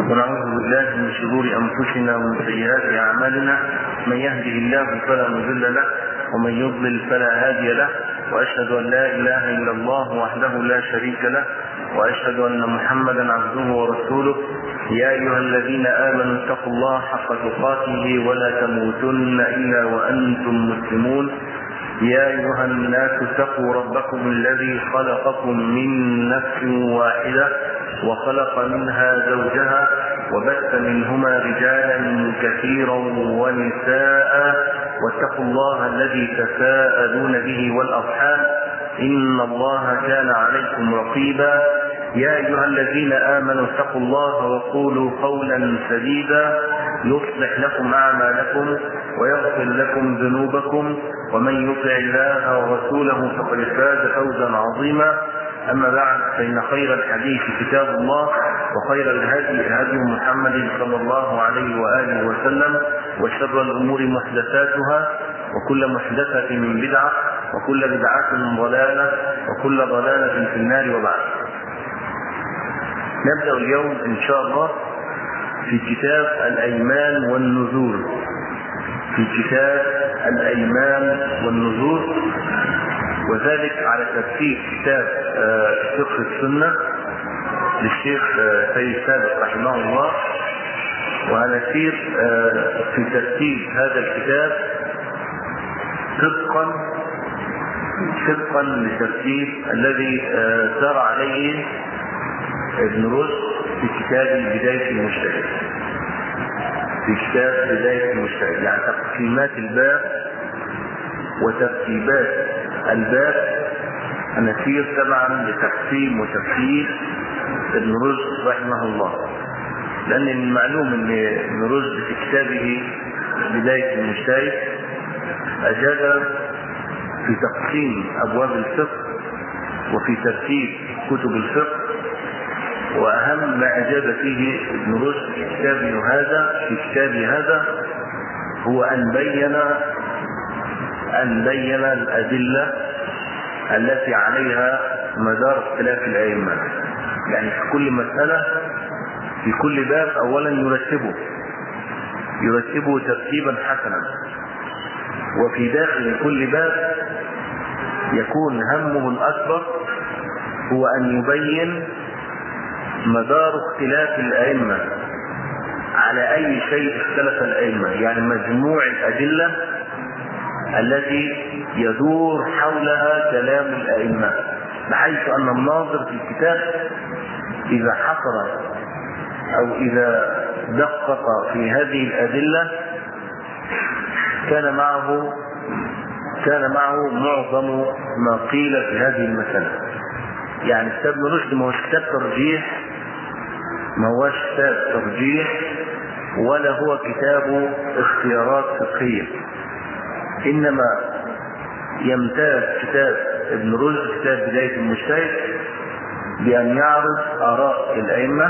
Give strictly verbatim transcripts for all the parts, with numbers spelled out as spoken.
ونعوذ بالله من شرور أنفسنا ومن سيئات أعمالنا، من يهده الله فلا مضل له ومن يضلل فلا هادي له، وأشهد أن لا إله إلا الله وحده لا شريك له، وأشهد أن محمدا عبده ورسوله. يا أيها الذين آمنوا اتقوا الله حق تقاته ولا تموتن إلا وأنتم مسلمون. يا أيها الناس اتقوا ربكم الذي خلقكم من نفس واحدة وخلق منها زوجها وبث منهما رجالا كثيرا ونساء، واتقوا الله الذي تساءلون به والأرحام إن الله كان عليكم رقيبا. يا أيها الذين آمنوا اتقوا الله وقولوا قولا سديدا يصلح لكم أعمالكم ويغفر لكم ذنوبكم، ومن يطع الله ورسوله فقد فاز فوزا عظيما. أما بعد، فإن خير الحديث كتاب الله، وخير الهدي هدي محمد صلى الله عليه وآله وسلم، وشر الأمور محدثاتها، وكل محدثة من بدعة، وكل بدعة ضلالة، وكل ضلالة في النار. وبعد، نبدأ اليوم إن شاء الله في كتاب الأيمان والنذور في كتاب الأيمان والنذور وذلك على ترتيب كتاب فقه السنة للشيخ سيد سابق رحمه الله. وهنسير في ترتيب هذا الكتاب طبقا طبقا للترتيب الذي سار عليه ابن رشد في كتاب بداية المجتهد في كتاب بداية المجتهد يعني تقسيمات الباب وترتيبات الباب نسير تبعا لتقسيم وترتيب ابن رشد رحمه الله، لأن المعلوم أن ابن رشد في كتابه بداية المجتهد أجاد في تقسيم أبواب الفقه وفي ترتيب كتب الفقه، وأهم ما أجاد فيه ابن رشد في كتابه هذا في كتابه هذا هو أن بين أن بين الأدلة التي عليها مدار اختلاف الأئمة. يعني في كل مسألة في كل باب أولا يرتبه يرتبه ترتيبا حسنا، وفي داخل كل باب يكون همه الأكبر هو أن يبين مدار اختلاف الأئمة على أي شيء اختلف الأئمة، يعني مجموع الأدلة التي يدور حولها كلام الأئمة، بحيث أن الناظر في الكتاب إذا حصر أو إذا دقق في هذه الأدلة كان معه كان معه معظم ما قيل في هذه المسألة. يعني كتاب ابن رشد ما هوش كتاب ترجيح ما هوش كتاب ترجيح ولا هو كتاب اختيارات فقهية، إنما يمتاز كتاب ابن رشد كتاب بداية المجتهد بأن يعرض آراء الأئمة،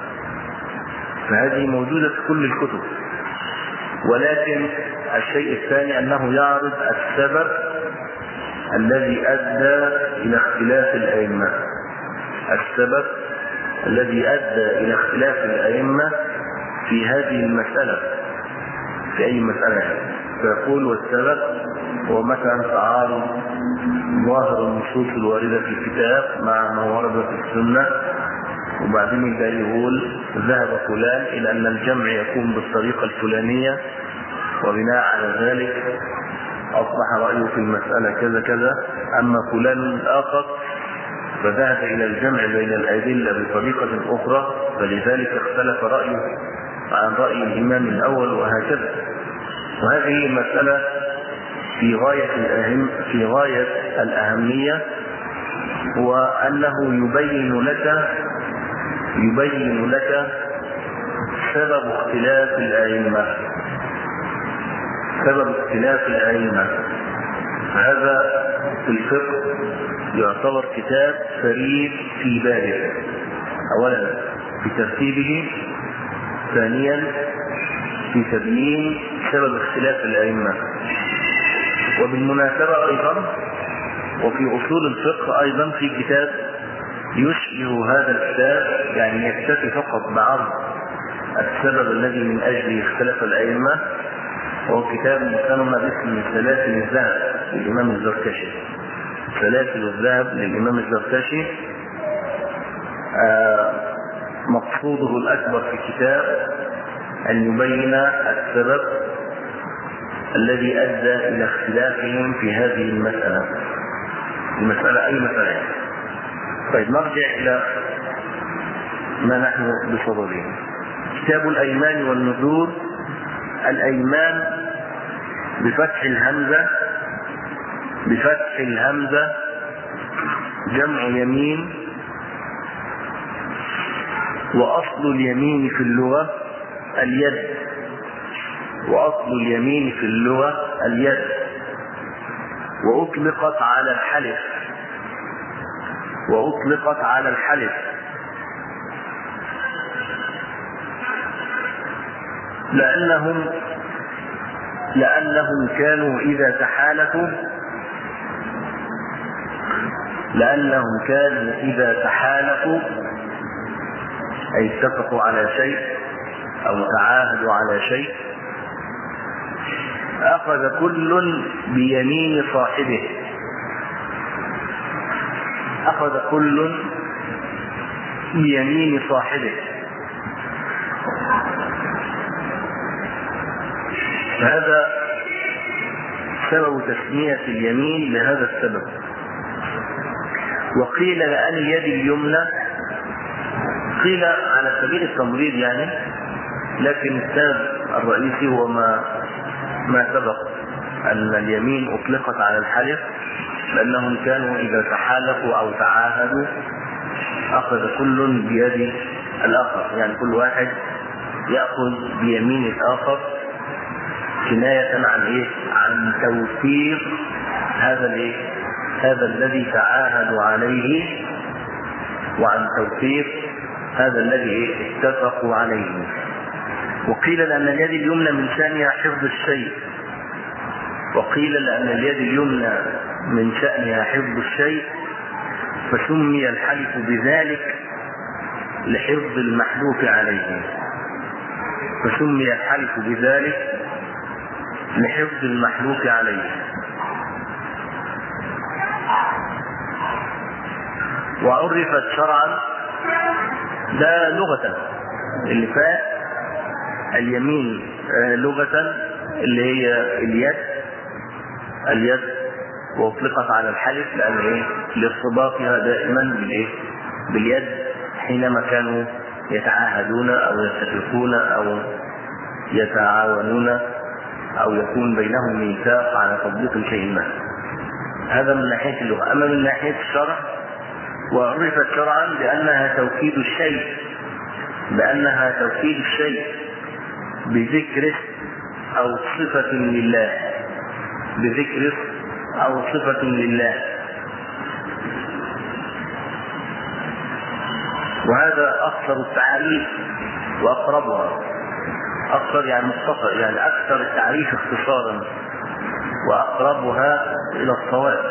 فهذه موجودة في كل الكتب. ولكن الشيء الثاني أنه يعرض السبب الذي أدى إلى اختلاف الأئمة السبب الذي أدى إلى اختلاف الأئمة في هذه المسألة في أي مسألة. فيقول والسبب هو مثلا تعارض ظاهر النصوص الواردة في الكتاب مع ما ورد في السنة، وبعدين يبدأ يقول ذهب فلان إلى أن الجمع يكون بالطريقة الفلانية، وبناء على ذلك أصبح رأيه في المسألة كذا كذا، أما فلان آخر فذهب إلى الجمع بين الأدلة بطريقة أخرى، فلذلك اختلف رأيه عن رأي الإمام الأول، وهكذا. وهذه مسألة في غاية الأهم في غاية الأهمية، وأنه يبين لك يبين لك سبب اختلاف الأئمة سبب اختلاف الأئمة هذا في الفقه يعتبر كتاب فريد في بابه، أولا في ترتيبه، ثانيا في تبيين سبب اختلاف الأئمة. وبالمناسبة أيضا وفي أصول الفقه أيضا في كتاب يشبه هذا الكتاب، يعني يكتفي فقط بعرض السبب الذي من أجله اختلف الأئمة، وهو كتاب مسمى باسم سلاسل الذهب للإمام الزركشي. سلاسل الذهب للإمام الزركشي آه مقصوده الأكبر في الكتاب أن يبين السبب الذي أدى إلى اختلافهم في هذه المسألة. المسألة أي مسألة؟ طيب نرجع إلى ما نحن بصدده. كتاب الأيمان والنذور. الأيمان بفتح الهمزة بفتح الهمزة جمع يمين، وأصل اليمين في اللغة اليد وأصل اليمين في اللغة اليد وأطلقت على الحلف وأطلقت على الحلف لأنهم لأنهم كانوا إذا تحالفوا لأنهم كانوا إذا تحالفوا أي اتفقوا على شيء أو تعاهدوا على شيء أخذ كل بيمين صاحبه أخذ كل بيمين صاحبه فهذا سبب تسمية اليمين لهذا السبب. وقيل لأن اليد اليمنى، قيل على سبيل التمريض يعني، لكن السبب الرئيسي هو ما ما سبق أن اليمين أطلقت على الحلف لأنهم كانوا إذا تحالفوا أو تعاهدوا أخذ كل بيد الآخر، يعني كل واحد يأخذ بيمين الآخر كناية عن إيه؟ عن توفير هذا الإيه؟ هذا الذي تعاهدوا عليه، وعن توفير هذا الذي إيه؟ اتفقوا عليه. وقيل لأن اليد اليمنى من شأنها حفظ الشيء وقيل لأن اليد اليمنى من شأنها حفظ الشيء فسمي الحلف بذلك لحفظ المحلوف عليه فسمي الحلف بذلك لحفظ المحلوف عليه. وعرفت شرعا لا لغة اللي فات اليمين لغة اللي هي اليد اليد واطلقت على الحلف لأن ايه لارتباطها دائما بالايه باليد حينما كانوا يتعاهدون او يتفقون او يتعاونون او يكون بينهم ميثاق على تطبيق شيء ما. هذا من ناحية اللغة. اما من ناحية الشرع وعرفت شرعا بأنها توكيد الشيء بأنها توكيد الشيء بذكره أو صفة لله بذكره أو صفة لله. وهذا أكثر التعريف وأقربها أكثر يعني مختصر يعني أكثر التعريف اختصارا وأقربها إلى الصواب،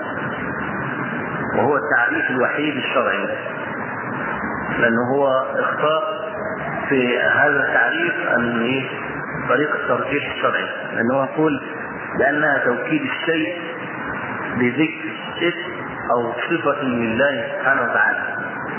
وهو التعريف الوحيد الشرعي لأنه هو اختار في هذا التعريف أن إيه طريق الترجيح الشرعي، لأنه يقول بأنها توكيد الشيء بذكر اسم أو صفة لله سبحانه وتعالى.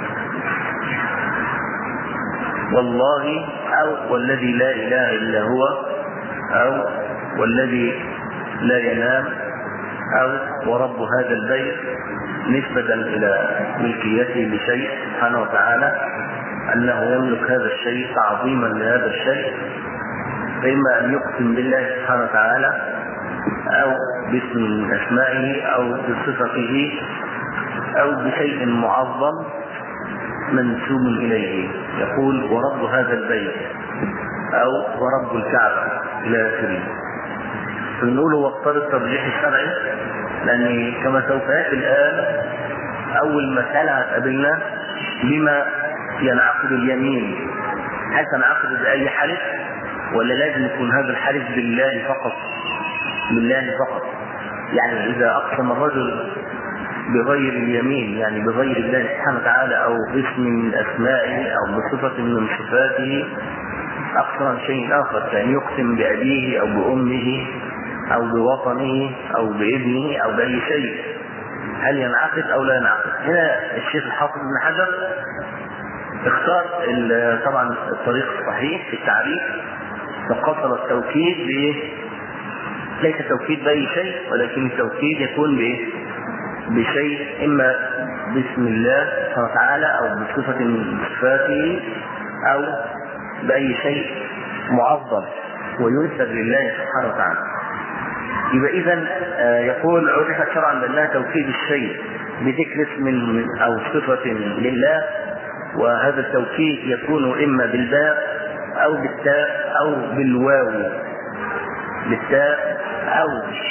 والله أو والذي لا إله إلا هو أو والذي لا ينام أو ورب هذا البيت نسبة إلى ملكيته لشيء سبحانه وتعالى أنه يملك هذا الشيء تعظيما لهذا الشيء، فإما أن يقسم بالله سبحانه وتعالى أو باسم من أسمائه أو بصفته أو بشيء معظم منسوب إليه، يقول ورب هذا البيت أو ورب الكعبة إلى آخره. فنقول هو اختار الترجيح الشرعي لأن كما سوف يأتي الآن أول مسألة هتقابلنا بما ينعقد اليمين، هل تنعقد بأي حلف ولا لازم يكون هذا الحلف بالله فقط بالله فقط يعني إذا أقسم الرجل بغير اليمين يعني بغير الله سبحانه وتعالى أو باسم من أسمائه أو بصفة من صفاته أقسم عن شيء آخر، كأن يقسم بأبيه أو بأمه أو بوطنه أو بابنه أو بأي شيء، هل ينعقد أو لا ينعقد؟ هنا الشيخ الحافظ بن حجر اختار طبعا الطريق الصحيح في التعريف، فقصر التوكيد بإيه؟ ليس التوكيد بأي شيء، ولكن التوكيد يكون بإيه؟ بشيء إما باسم الله سبحانه وتعالى أو بصفة من صفاته أو بأي شيء معظم وينسب لله سبحانه وتعالى. يبقى إذن يقول عرف شرعا بأنها توكيد الشيء بذكر اسم أو صفة لله، وهذا التوكيد يكون إما بالباء أو بالتاء أو بالواو، بالتاء أو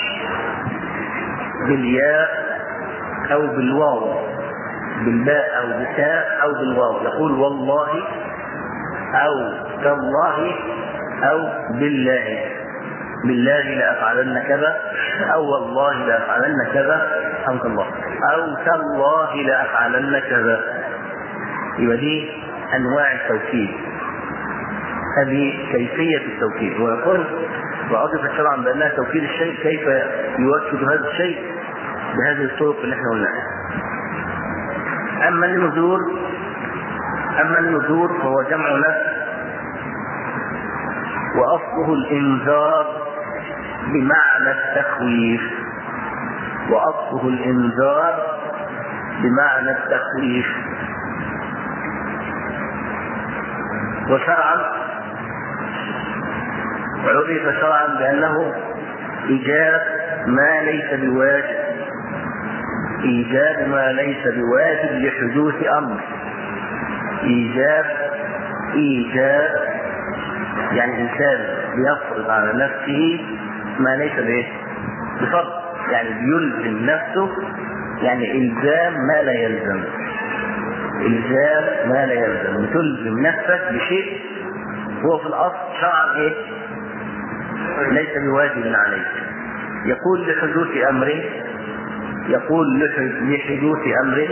بالياء أو بالواو، بالباء أو بالتاء أو بالواو. يقول والله أو تالله أو بالله، بالله لأفعلن كذا، أو والله لأفعلن كذا، حمد الله، أو تالله لأفعلن كذا. يبقى دي أنواع التوكيد، هذه كيفية التوكيد. ويقول وعرف شرعا بأنها توكيد الشيء، كيف يوكد هذا الشيء؟ بهذه الطرق اللي احنا قلناها. أما النذور أما النذور فهو جمع نفس، وأصله الإنذار بمعنى التخويف، وأصله الإنذار بمعنى التخويف. وشرعا وعرف شرعا بأنه إيجاب ما ليس بواجب، إيجاب ما ليس بواجب لحدوث أمر. إيجاب إيجاب يعني إنسان بيفرض على نفسه ما ليس به بفرض، يعني بيلزم نفسه، يعني إلزام ما لا يلزم، إلزام ما لا يلزم. بتلزم نفسك بشيء هو في الأصل شرعا إيه؟ ليس بواجب عليك. يقول لحدوث أمر، يقول لحدوث أمر،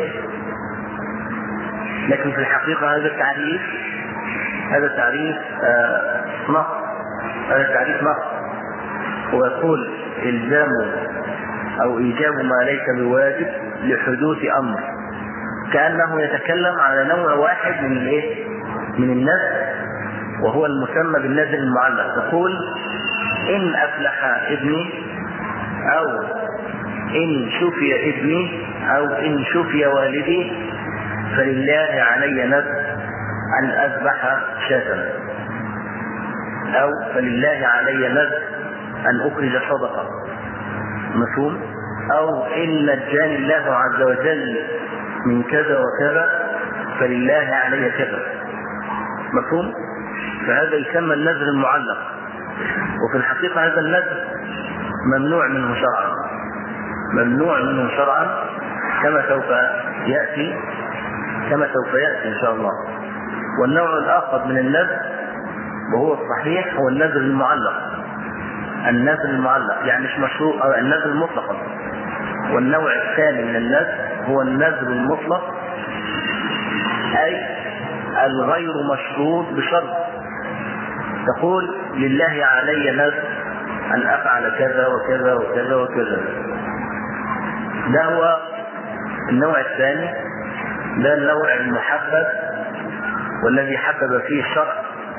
لكن في الحقيقة هذا التعريف هذا التعريف آه نص، هذا التعريف نص. ويقول إلزام أو إيجاب ما ليس بواجب لحدوث أمر، كأنه يتكلم على نوع واحد من الإيه؟ من النذر، وهو المسمى بالنذر المعلق. تقول إن أفلح ابني، أو إن شفي ابني، أو إن شفي والدي، فلله علي نذر أن أذبح شاة، أو فلله علي نذر أن أخرج صدقة، مفهوم؟ أو إن نجاني الله عز وجل من كذا وكذا فلله علي كذا، مفهوم؟ فهذا يسمى النذر المعلق. وفي الحقيقة هذا النذر ممنوع منه شرعا، ممنوع منه شرعا كما سوف يأتي كما سوف يأتي إن شاء الله. والنوع الآخر من النذر وهو الصحيح هو النذر المعلق، النذر المعلق يعني مش مشروع، أو النذر المطلق. والنوع الثاني من النذر هو النذر المطلق، أي الغير مشروط بشرط. تقول لله علي نذر أن أفعل كذا وكذا وكذا وكذا، ده هو النوع الثاني، ده النوع المحبب والذي حبب فيه الشرع.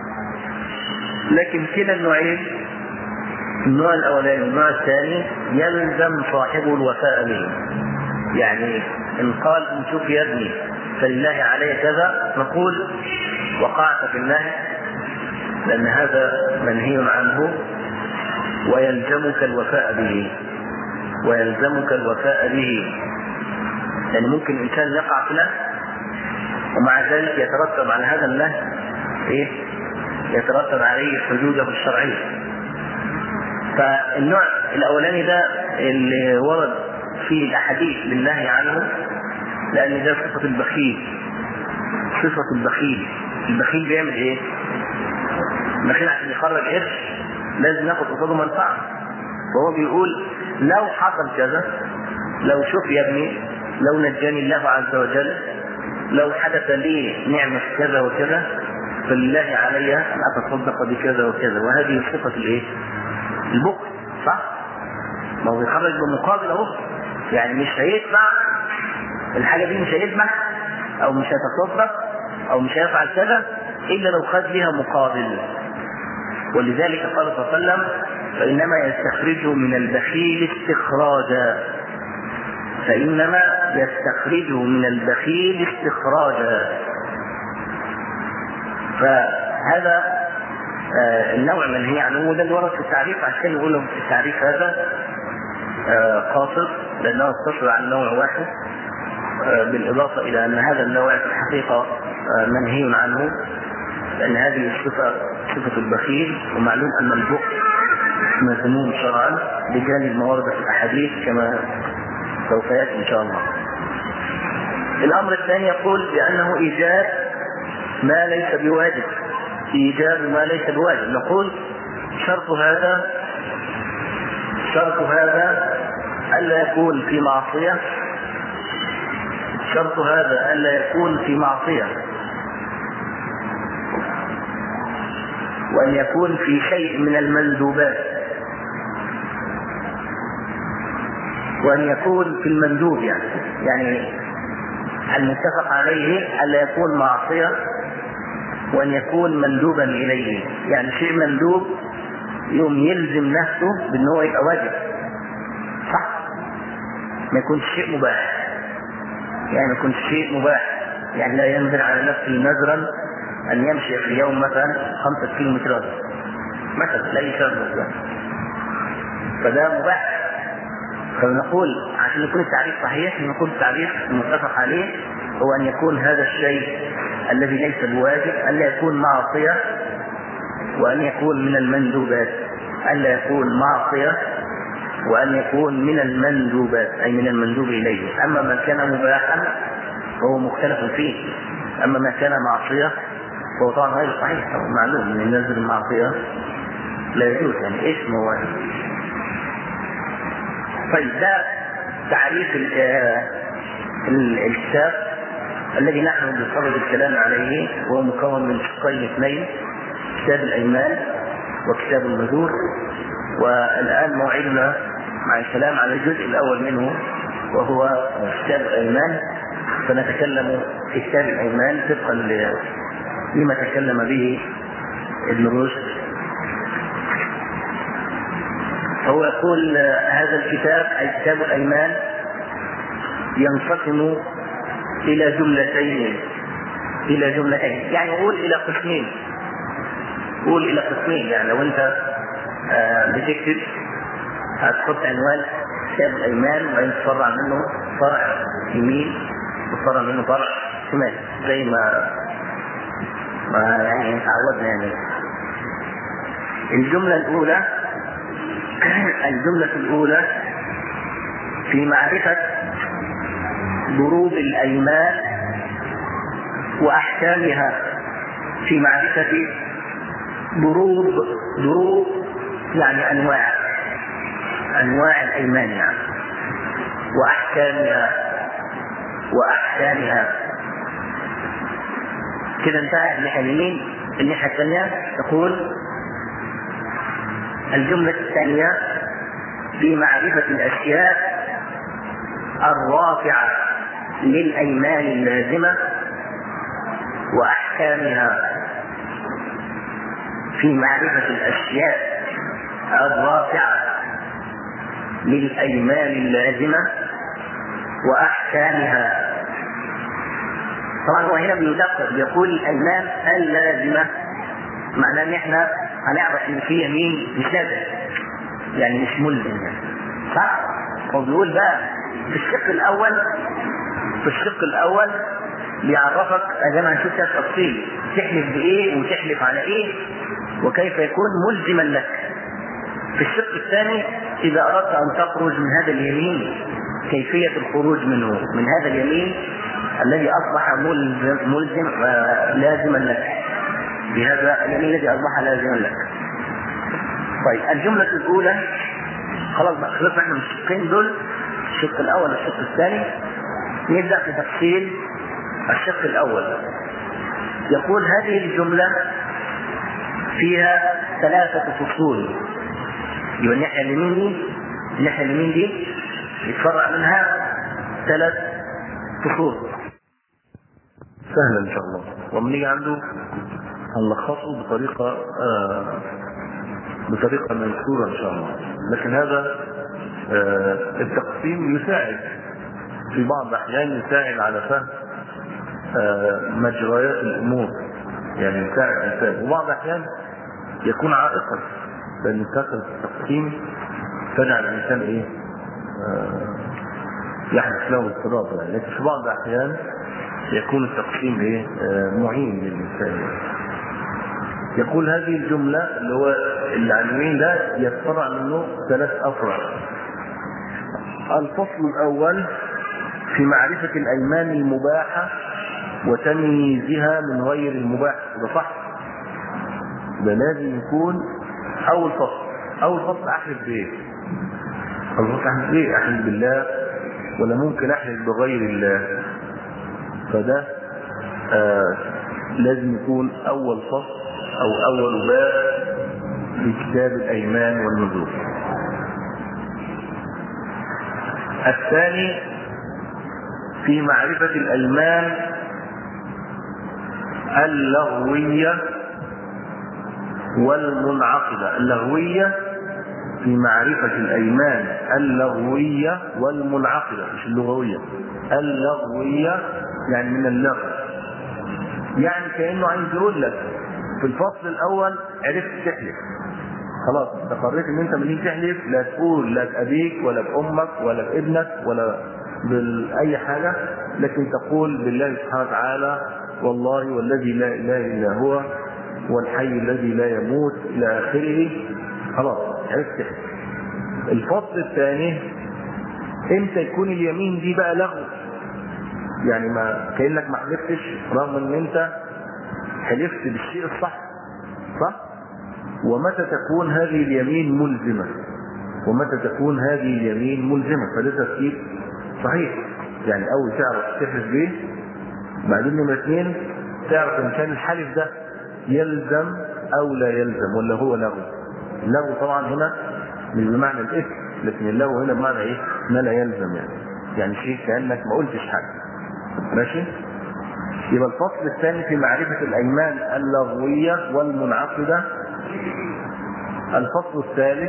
لكن كلا النوعين، النوع الأولاني والنوع الثاني، يلزم صاحبه الوفاء به. يعني إن قال إن شوف يا ابني فلله علي كذا، نقول وقعت في النهي لأن هذا منهي عنه، ويلزمك الوفاء به، ويلزمك الوفاء به. يعني ممكن إنسان يقع في نهي ومع ذلك يترتب على هذا النهي إيه؟ يترتب عليه حدوده الشرعية. فالنوع الأولاني ده اللي ورد فيه الأحاديث بالنهي عنه، لأن ده صفة البخيل، صفة البخيل. البخيل بيعمل إيه؟ البخيل عشان يخرج قرش لازم ياخد قصاده منفعة، وهو بيقول لو حصل كذا، لو شوف يا ابني، لو نجاني الله عز وجل، لو حدث لي نعمة كذا وكذا، فلله علي أن أتصدق بكذا وكذا، وهذه صفة الإيه؟ البخل، صح؟ ما هو بيخرج بمقابل أهو، يعني مش هيدفع الحاجة دي، مش هيدفع أو مش هيتصدق أو مش هيفعل كذا إلا لو خد لها مقابل. ولذلك قال صلى الله عليه وسلم: فإنما يستخرجه من البخيل استخراجا، فإنما يستخرجه من البخيل استخراجا. فهذا آه النوع منهي عنه، وده اللي ورد في التعريف، عشان يقول لهم في التعريف هذا آه قاصر لأنه اقتصر عن نوع واحد، آه بالإضافة إلى أن هذا النوع في الحقيقة آه منهي عنه، لأن هذه الصفة صفة البخيل، ومعلوم أن البخل مذموم شرعا بجانب ما ورد في الأحاديث كما سوف يأتي إن شاء الله. الأمر الثاني يقول بأنه إيجاب ما ليس بواجب، إيجاب ما ليس بواجب. نقول شرط هذا شرط هذا ألا يكون في معصية، شرط هذا ألا يكون في معصية، وأن يكون في شيء من المندوبات، وأن يكون في المندوب، يعني يعني المتفق عليه ألا يكون معصية، وأن يكون مندوبا إليه، يعني شيء مندوب يوم يلزم نفسه بأنه يبقى واجب، صح؟ ما يكونش شيء مباح، يعني ما يكونش شيء مباح، يعني لا ينزل على نفسه نذرا أن يمشي في اليوم مثلا خمسة كيلومترات مثلا، لا يشرب، فده مباح. فنقول عشان يكون التعريف صحيح، نقول التعريف المتفق عليه هو أن يكون هذا الشيء الذي ليس بواجب ألا يكون معصية، وأن يكون من المندوبات، ألا يكون معصية وأن يكون من المندوبات، أي من المندوب إليه. أما ما كان مباحا فهو مختلف فيه، أما ما كان معصية فهو طبعا غير صحيح، معلوم من النزل المعصية لا يجوز، يعني اسم واحد. طيب ده تعريف الكتاب الذي نحن بصدد الكلام عليه، وهو مكون من شقين اثنين، كتاب الأيمان وكتاب النذور. والآن موعدنا مع الكلام على الجزء الأول منه وهو كتاب الأيمان، فنتكلم في كتاب الأيمان طبقا لما تكلم به ابن رشد. هو يقول هذا الكتاب أي كتاب الأيمان ينقسم إلى جملتين إلى جملتين يعني يقول إلى قسمين يقول إلى قسمين يعني لو أنت آه بتكتب هتحط عنوان كتاب الأيمان وبعدين تفرع منه فرع يمين وتفرع منه فرع شمال زي ما ما يعني تعودنا. يعني الجملة الأولى الجملة الأولى في معرفة ضروب الأيمان وأحكامها، في معرفة ضروب ضروب يعني أنواع أنواع الأيمان يعني وأحكامها وأحكامها كده انتهى الناحية اليمين. الناحية الثانية تقول الجملة الثانية في معرفة الأشياء الرافعة للأيمان اللازمة وأحكامها، في معرفة الأشياء الرافعة للأيمان اللازمة وأحكامها. طبعا هو هنا بيدقق بيقول الأيمان اللازمة، معناه ان احنا هنعرف ان في يمين مش لازم يعني مش ملزم يعني. صح؟ هو بيقول بقى في الشق الاول في الشق الاول بيعرفك زي ما هنشوف كده التفصيل تحلف بايه وتحلف على ايه وكيف يكون ملزما لك. في الشق الثاني اذا اردت ان تخرج من هذا اليمين كيفية الخروج منه من هذا اليمين الذي اصبح ملزم, ملزم لازما لك، بهذا اليمين الذي اصبح لازما لك. طيب الجملة الاولى خلاص بقى خلصنا احنا من الشقين دول، الشق الاول والشق الثاني. نبدأ في تفصيل الشق الاول. يقول هذه الجملة فيها ثلاثة فصول. يبقى الناحية اليمين دي الناحية اليمين دي يتفرع منها ثلاث فصول. سهلا إن شاء الله. ومنيجي عنده هنلخصه بطريقة آه بطريقة منشورة إن شاء الله. لكن هذا آه التقسيم يساعد في بعض الأحيان، يساعد على فهم آه مجريات الأمور، يعني يساعد الإنسان. وبعض الأحيان يكون عائقا، لأن كثرة التقسيم تجعل الإنسان إيه آه يحدث له اضطراب يعني. لكن في بعض الأحيان يكون التقسيم إيه آه معين للإنسان. يقول هذه الجملة اللي هو العنوان ده يتفرع منه ثلاث أفرع. الفصل الأول في معرفة الأيمان المباحة وتمييزها من غير المباح. ده صح، ده لازم يكون أول فصل. أول فصل أحلف بإيه؟ أول فصل أحلف بإيه؟ أحلف بالله ولا ممكن أحلف بغير الله؟ فده آه لازم يكون أول فصل أو أول باب في كتاب الأيمان والنذور. الثاني في معرفة الأيمان اللغوية والمنعقدة. اللغوية في معرفة الأيمان اللغوية والمنعقدة، مش اللغوية، اللغوية يعني من اللغو. يعني كأنه عايز يقول لك في الفصل الأول عرفت تحلف، خلاص انت قررت ان انت منين تحلف، لا تقول لا بأبيك ولا بأمك ولا بابنك ولا بأي حاجة، لكن تقول بالله سبحانه وتعالى والله والذي لا إله إلا هو والحي الذي لا يموت إلى آخره. خلاص عرفت تحلف. الفصل الثاني امتى يكون اليمين دي بقى لغو، يعني ما كأنك ما حلفتش رغم ان انت حلفت بالشيء الصح، صح؟ ومتى تكون هذه اليمين ملزمة ومتى تكون هذه اليمين ملزمة. فده تفكير صحيح. يعني أول تعرف تحلف به، بعدين نمرة اثنين تعرف إن كان الحلف ده يلزم أو لا يلزم ولا هو لغو. اللغو طبعا هنا مش بمعنى الإثم، لكن اللغو هنا بمعنى إيه؟ ما لا يلزم، يعني يعني شيء كأنك ما قلتش حاجة. ماشي؟ يبقى الفصل الثاني في معرفة الأيمان اللغوية والمنعقدة. الفصل الثالث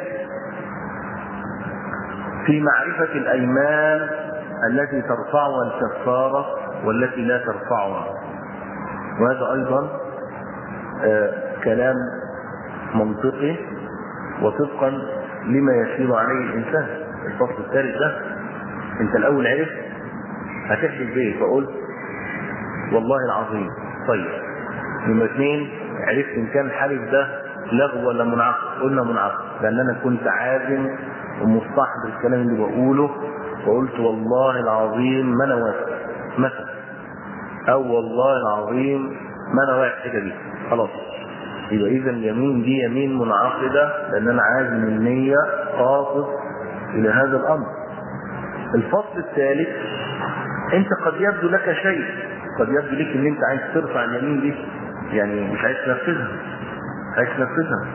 في معرفة الأيمان التي ترفعها الكفارة والتي لا ترفعها. وهذا أيضا آه كلام منطقي وطبقا لما يسير عليه الإنسان. الفصل الثالث ده أنت الأول عرفت هتحلف به فقلت والله العظيم. طيب نمرة اثنين عرفت إن كان الحلف ده لغو ولا منعقد. قلنا منعقد لأن أنا كنت عازم ومستحضر الكلام اللي بقوله وقلت والله العظيم ما أنا واثق مثلا، أو والله العظيم ما أنا واثق كده دي. خلاص يبقى إذا اليمين دي يمين منعقدة لأن أنا عازم النية قاصد إلى هذا الأمر. الفصل الثالث أنت قد يبدو لك شيء، قد يبدو لك إن أنت عايز ترفع اليمين دي، يعني مش عايز تنفذها عايز تنفذها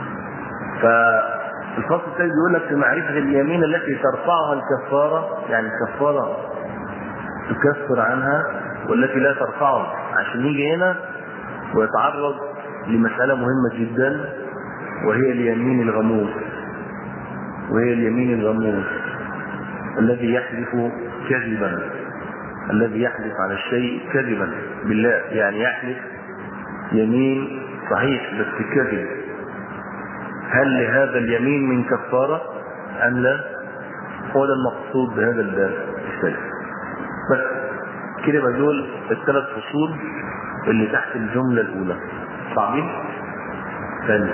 فالفصل الثالث بيقول لك في معرفة اليمين التي ترفعها الكفارة، يعني الكفارة تكفر عنها والتي لا ترفعها، عشان يجي هنا ويتعرض لمسألة مهمة جدا وهي اليمين الغموس. وهي اليمين الغموس الذي يحلف كذبا، الذي يحلف على الشيء كذبا بالله، يعني يحلف يمين صحيح بس كذب. هل لهذا اليمين من كفارة أم لا؟ هو ده المقصود بهذا الباب الثالث. بس كده بدول الثلاث فصول اللي تحت الجملة الأولى. صعبين؟ ثانية.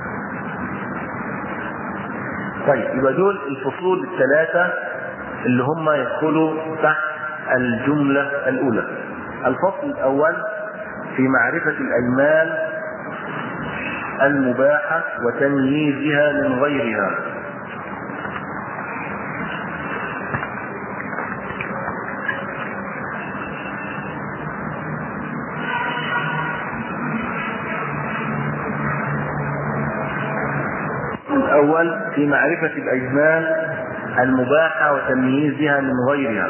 طيب يبقى دول الفصول الثلاثة اللي هم يدخلوا تحت الجملة الأولى. الفصل الأول في معرفة الأيمان المباحة وتمييزها من غيرها. الأول في معرفة الأجناس المباحة وتمييزها من غيرها.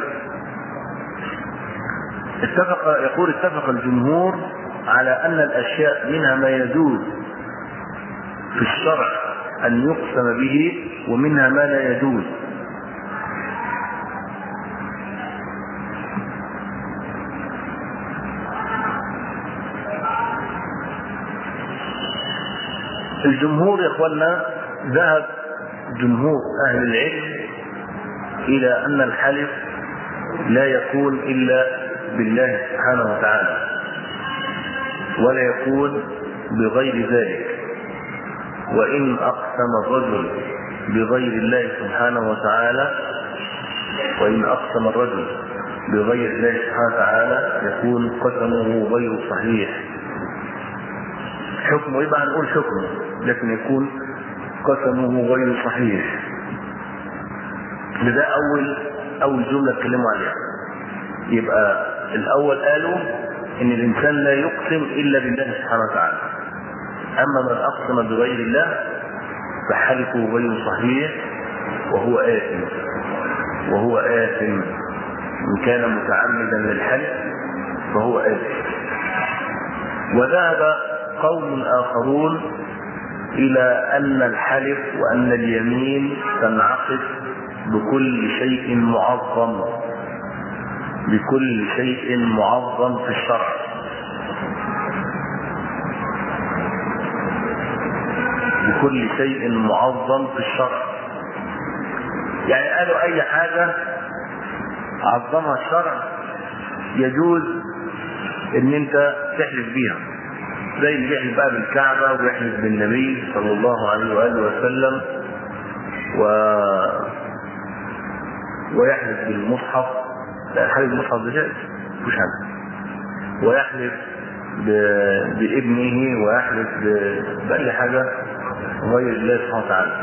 اتفق يقول اتفق الجمهور على أن الأشياء منها ما يجوز في الشرع أن يقسم به ومنها ما لا يجوز. الجمهور يا اخوانا ذهب جمهور اهل العلم الى ان الحلف لا يكون الا بالله سبحانه وتعالى ولا يكون بغير ذلك، وان اقسم الرجل بغير الله سبحانه وتعالى وان اقسم الرجل بغير الله سبحانه وتعالى يكون قسمه غير صحيح. حكمه يبقى نقول حكمه لكن يكون قسمه غير صحيح. ده اول اول جمله اتكلموا عليها. يبقى الاول قالوا ان الانسان لا يقسم الا بالله سبحانه وتعالى، اما من اقسم بغير الله فحلفه غير صحيح وهو آثم وهو آثم ان كان متعمدا للحلف فهو آثم. وذهب قوم آخرون إلى أن الحلف وأن اليمين تنعقد بكل شيء معظم بكل شيء معظم في الشرع، بكل شيء معظم في الشرع. يعني قالوا أي حاجة عظمها الشرع يجوز إن أنت تحلف بيها، زي اللي بيحلف بقى بالكعبة ويحلف بالنبي صلى الله عليه وآله وسلم و... ويحلف بالمصحف. لا، حلف بالمصحف ده جائز مش حاجة. ويحلف ب... بابنه ويحلف ب... بأي حاجة غير الله سبحانه وتعالى،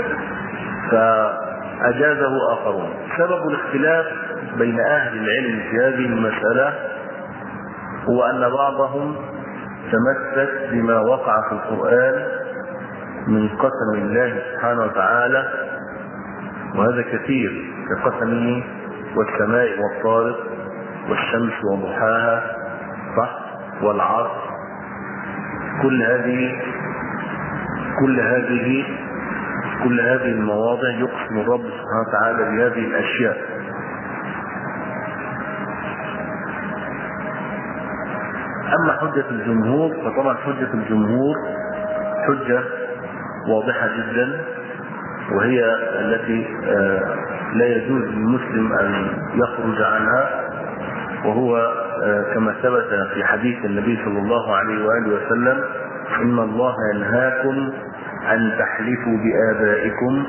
فأجازه آخرون. سبب الاختلاف بين أهل العلم في هذه المسألة هو أن بعضهم تمسك بما وقع في القرآن من قسم الله سبحانه وتعالى، وهذا كثير، كقسمه والسماء والطارق والشمس وضحاها صح والعصر. كل هذه كل هذه كل هذه المواضع يقسم الرب سبحانه وتعالى بهذه الأشياء. أما حجة الجمهور فطبعا حجة الجمهور حجة واضحة جدا، وهي التي لا يجوز للمسلم أن يخرج عنها، وهو كما ثبت في حديث النبي صلى الله عليه وآله وسلم: إن الله ينهاكم أن تحلفوا بآبائكم،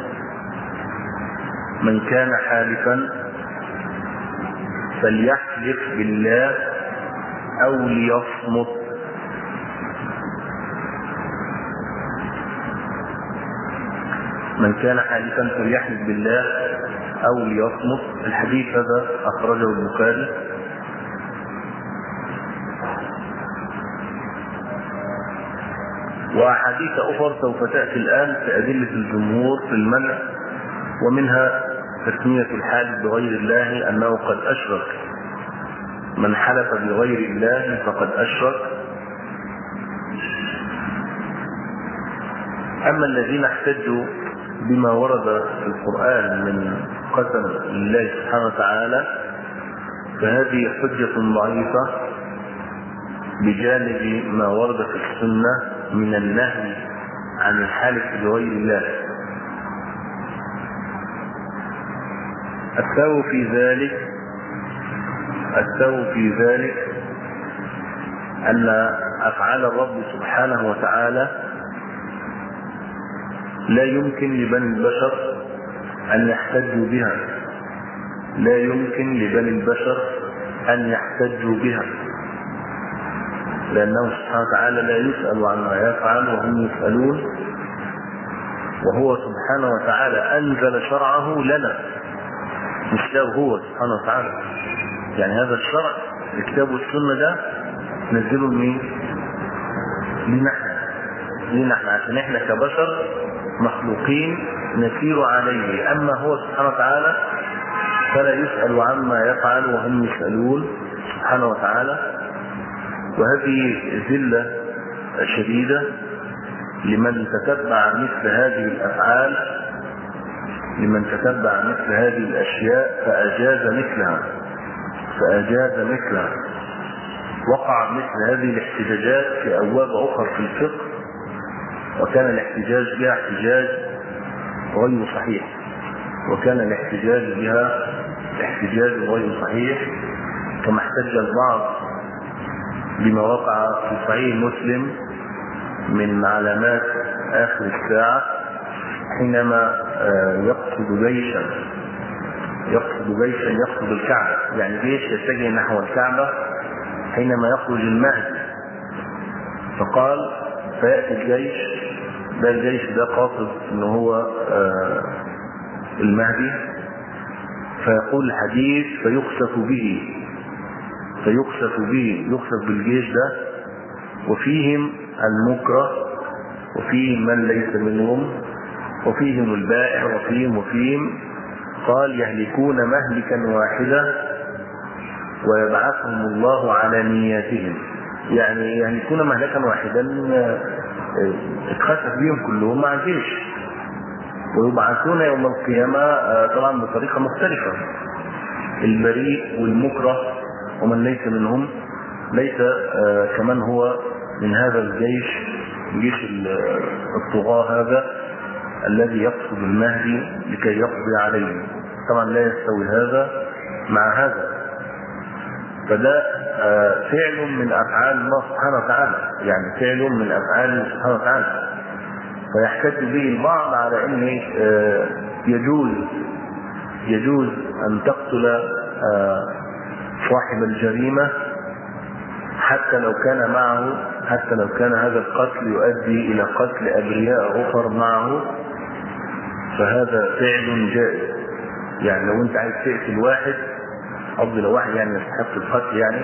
من كان حالفا فليحلف بالله أو ليصمت. من كان حالفا فليحلف بالله أو ليصمت. الحديث هذا أخرجه البخاري. وأحاديث أخرى سوف تأتي الآن في أدلة الجمهور في المنع، ومنها تسمية الحالف بغير الله أنه قد أشرك. من حلف بغير الله فقد أشرك. أما الذين احتجوا بما ورد في القرآن من قسم الله سبحانه وتعالى فهذه حجة ضعيفة بجانب ما ورد في السنة من النهي عن الحلف بغير الله. السبب في ذلك السبب في ذلك أن أفعال الرب سبحانه وتعالى لا يمكن لبني البشر أن يحتجوا بها لا يمكن لبني البشر أن يحتجوا بها لأنه سبحانه وتعالى لا يسأل عما يفعل وهم يسألون، وهو سبحانه وتعالى أنزل شرعه لنا مش له هو سبحانه وتعالى. يعني هذا الشرع الكتاب والسنة ده نزلوا لمين؟ لنحن. لينا احنا، عشان احنا كبشر مخلوقين نسير عليه، اما هو سبحانه وتعالى فلا يسأل عما يفعل وهم يسألون سبحانه وتعالى. وهذه ذلة شديدة لمن تتبع مثل هذه الأفعال، لمن تتبع مثل هذه الأشياء فأجاز مثلها فأجاز مثلها وقع مثل هذه الاحتجاجات في أبواب أخرى في الفقه، وكان الاحتجاج بها احتجاج غير صحيح وكان الاحتجاج بها احتجاج غير صحيح كما احتج البعض بما وقع في صحيح مسلم من علامات آخر الساعة، حينما يقصد جيشا يقصد جيشا يقصد الكعبة، يعني جيش يتجه نحو الكعبة حينما يخرج المهدي، فقال فيأتي الجيش ده الجيش ده قاصد انه هو المهدي، فيقول الحديث فيخسف به فيخسف به يخسف بالجيش ده، وفيهم المكره وفيهم من ليس منهم وفيهم البائع وفيهم وفيهم قال يهلكون مهلكا واحدا ويبعثهم الله على نياتهم، يعني يهلكون مهلكا واحدا اتخسف بهم كلهم مع الجيش، ويبعثون يوم القيامة طبعا بطريقة مختلفة، البريء والمكره ومن ليس منهم ليس كمن هو من هذا الجيش جيش الطغاة هذا الذي يقصد المهدي لكي يقضي عليه، طبعا لا يستوي هذا مع هذا. فده فعل من أفعال الله سبحانه وتعالى، يعني فعل من أفعال سبحانه وتعالى، فيحتج به البعض على أن يجوز يجوز أن تقتل صاحب الجريمة حتى لو كان معه حتى لو كان هذا القتل يؤدي إلى قتل أبرياء أخر معه، فهذا فعل جائز. يعني لو أنت عايز تقتل واحد قصدي لو واحد يعني يستحق القتل يعني،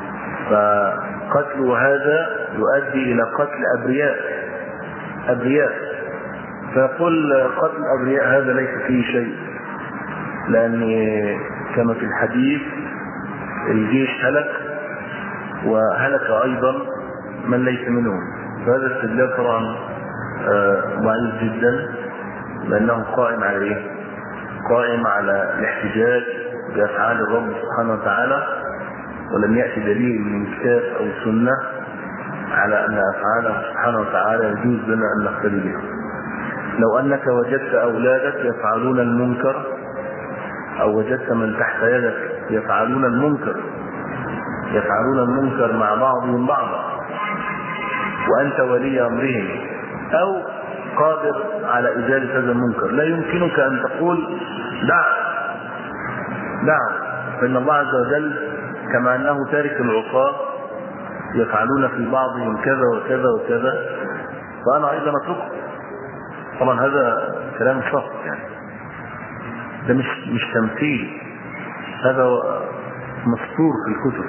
فقتله هذا يؤدي إلى قتل أبرياء أبرياء فيقول قتل الأبرياء هذا ليس فيه شيء، لأن كما في الحديث الجيش هلك وهلك أيضا من ليس منهم، فهذا استدلال طبعا ضعيف جدا، لأنه قائم على إيه؟ قائم على الاحتجاج بأفعال الرب سبحانه وتعالى، ولم يأتي دليل من كتاب أو سنة على أن أفعاله سبحانه وتعالى يجوز لنا أن نقتدي بها. لو أنك وجدت أولادك يفعلون المنكر أو وجدت من تحت يدك يفعلون المنكر يفعلون المنكر مع بعضهم بعضا وأنت ولي أمرهم أو قادر على إزالة هذا المنكر، لا يمكنك أن تقول دع دع فإن الله عز وجل كما أنه تارك العصاة يفعلون في بعضهم كذا وكذا وكذا فأنا أيضا أتركه. طبعا هذا كلام صح، يعني ده مش مش تمثيل، هذا مسطور في الكتب.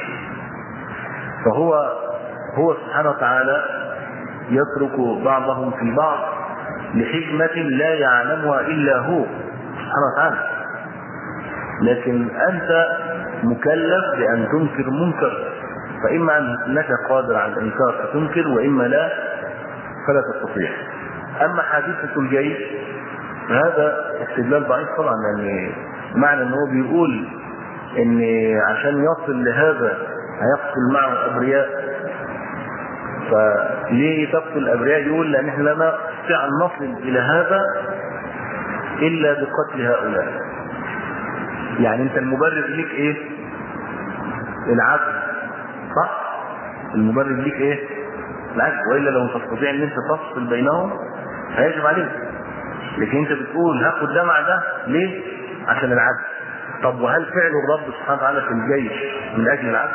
فهو هو سبحانه وتعالى يترك بعضهم في بعض لحكمة لا يعلمها إلا هو سبحانه وتعالى، لكن أنت مكلف بأن تنكر منكر، فإما أنك قادر على الإنكار فتنكر وإما لا فلا تستطيع. أما حادثة الجيش هذا استدلال ضعيف طبعا، يعني معنى أنه بيقول ان عشان يصل لهذا هيقتل معه ابرياء، فليه تقتل ابرياء؟ يقول لان احنا لا نستطيع ان نصل الى هذا الا بقتل هؤلاء. يعني انت المبرر ليك ايه؟ العدل، صح؟ المبرر ليك ايه؟ العدل، والا لو تستطيع ان انت تفصل بينهم هيجب عليك، لكن انت بتقول هاخد ده مع ده ليه؟ عشان العدل. طب وهل فعل الرب سبحانه وتعالى في الجيش من اجل العدل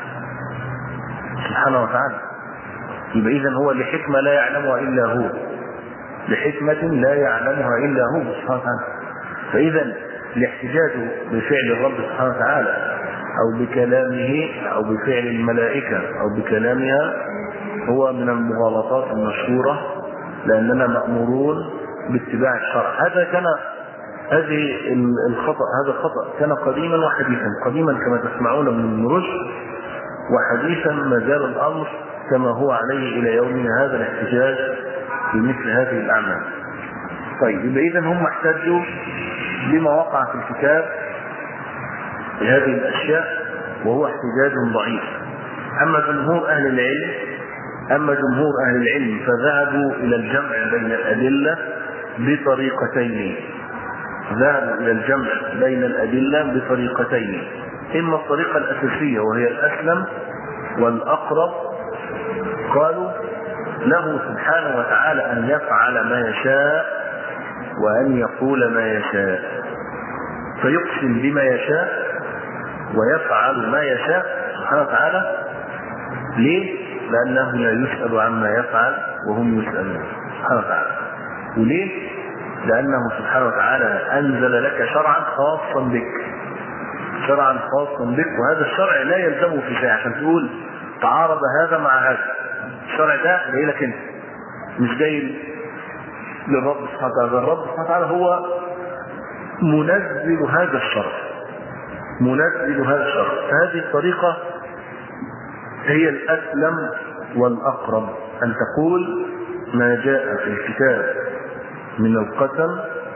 سبحانه وتعالى؟ يبقى اذا هو لحكمة لا يعلمها الا هو، لحكمة لا يعلمها الا هو سبحانه وتعالى. فاذا الاحتجاج بفعل الرب سبحانه وتعالى او بكلامه او بفعل الملائكة او بكلامها هو من المغالطات المشهورة، لأننا مأمورون باتباع الشرع. هذا كان هذه الخطأ هذا الخطأ كان قديما وحديثا. قديما كما تسمعون من ابن رشد، وحديثا ما زال الأمر كما هو عليه إلى يومنا هذا الاحتجاج بمثل هذه الأعمال. طيب يبقى إذن هم احتجوا بما وقع في الكتاب بهذه الأشياء، وهو احتجاج ضعيف. أما جمهور أهل العلم أما جمهور أهل العلم فذهبوا إلى الجمع بين الأدلة بطريقتين ذهبوا إلى الجمع بين الأدلة بطريقتين إما الطريقة الأساسية وهي الأسلم والأقرب، قالوا له سبحانه وتعالى أن يفعل ما يشاء وأن يقول ما يشاء، فيقسم بما يشاء ويفعل ما يشاء سبحانه وتعالى. ليه؟ لأنه لا يسأل عما يفعل وهم يسألون سبحانه وتعالى. وليه؟ لأنه سبحانه وتعالى أنزل لك شرعا خاصا بك شرعا خاصا بك وهذا الشرع لا يلزمه في شيء عشان تقول تعارض هذا مع هذا. الشرع ده جاي لك انت، مش جاي للرب سبحانه وتعالى. الرب سبحانه وتعالى هو منزل هذا الشرع منزل هذا الشرع فهذه الطريقة هي الأسلم والأقرب، أن تقول ما جاء في الكتاب من القسم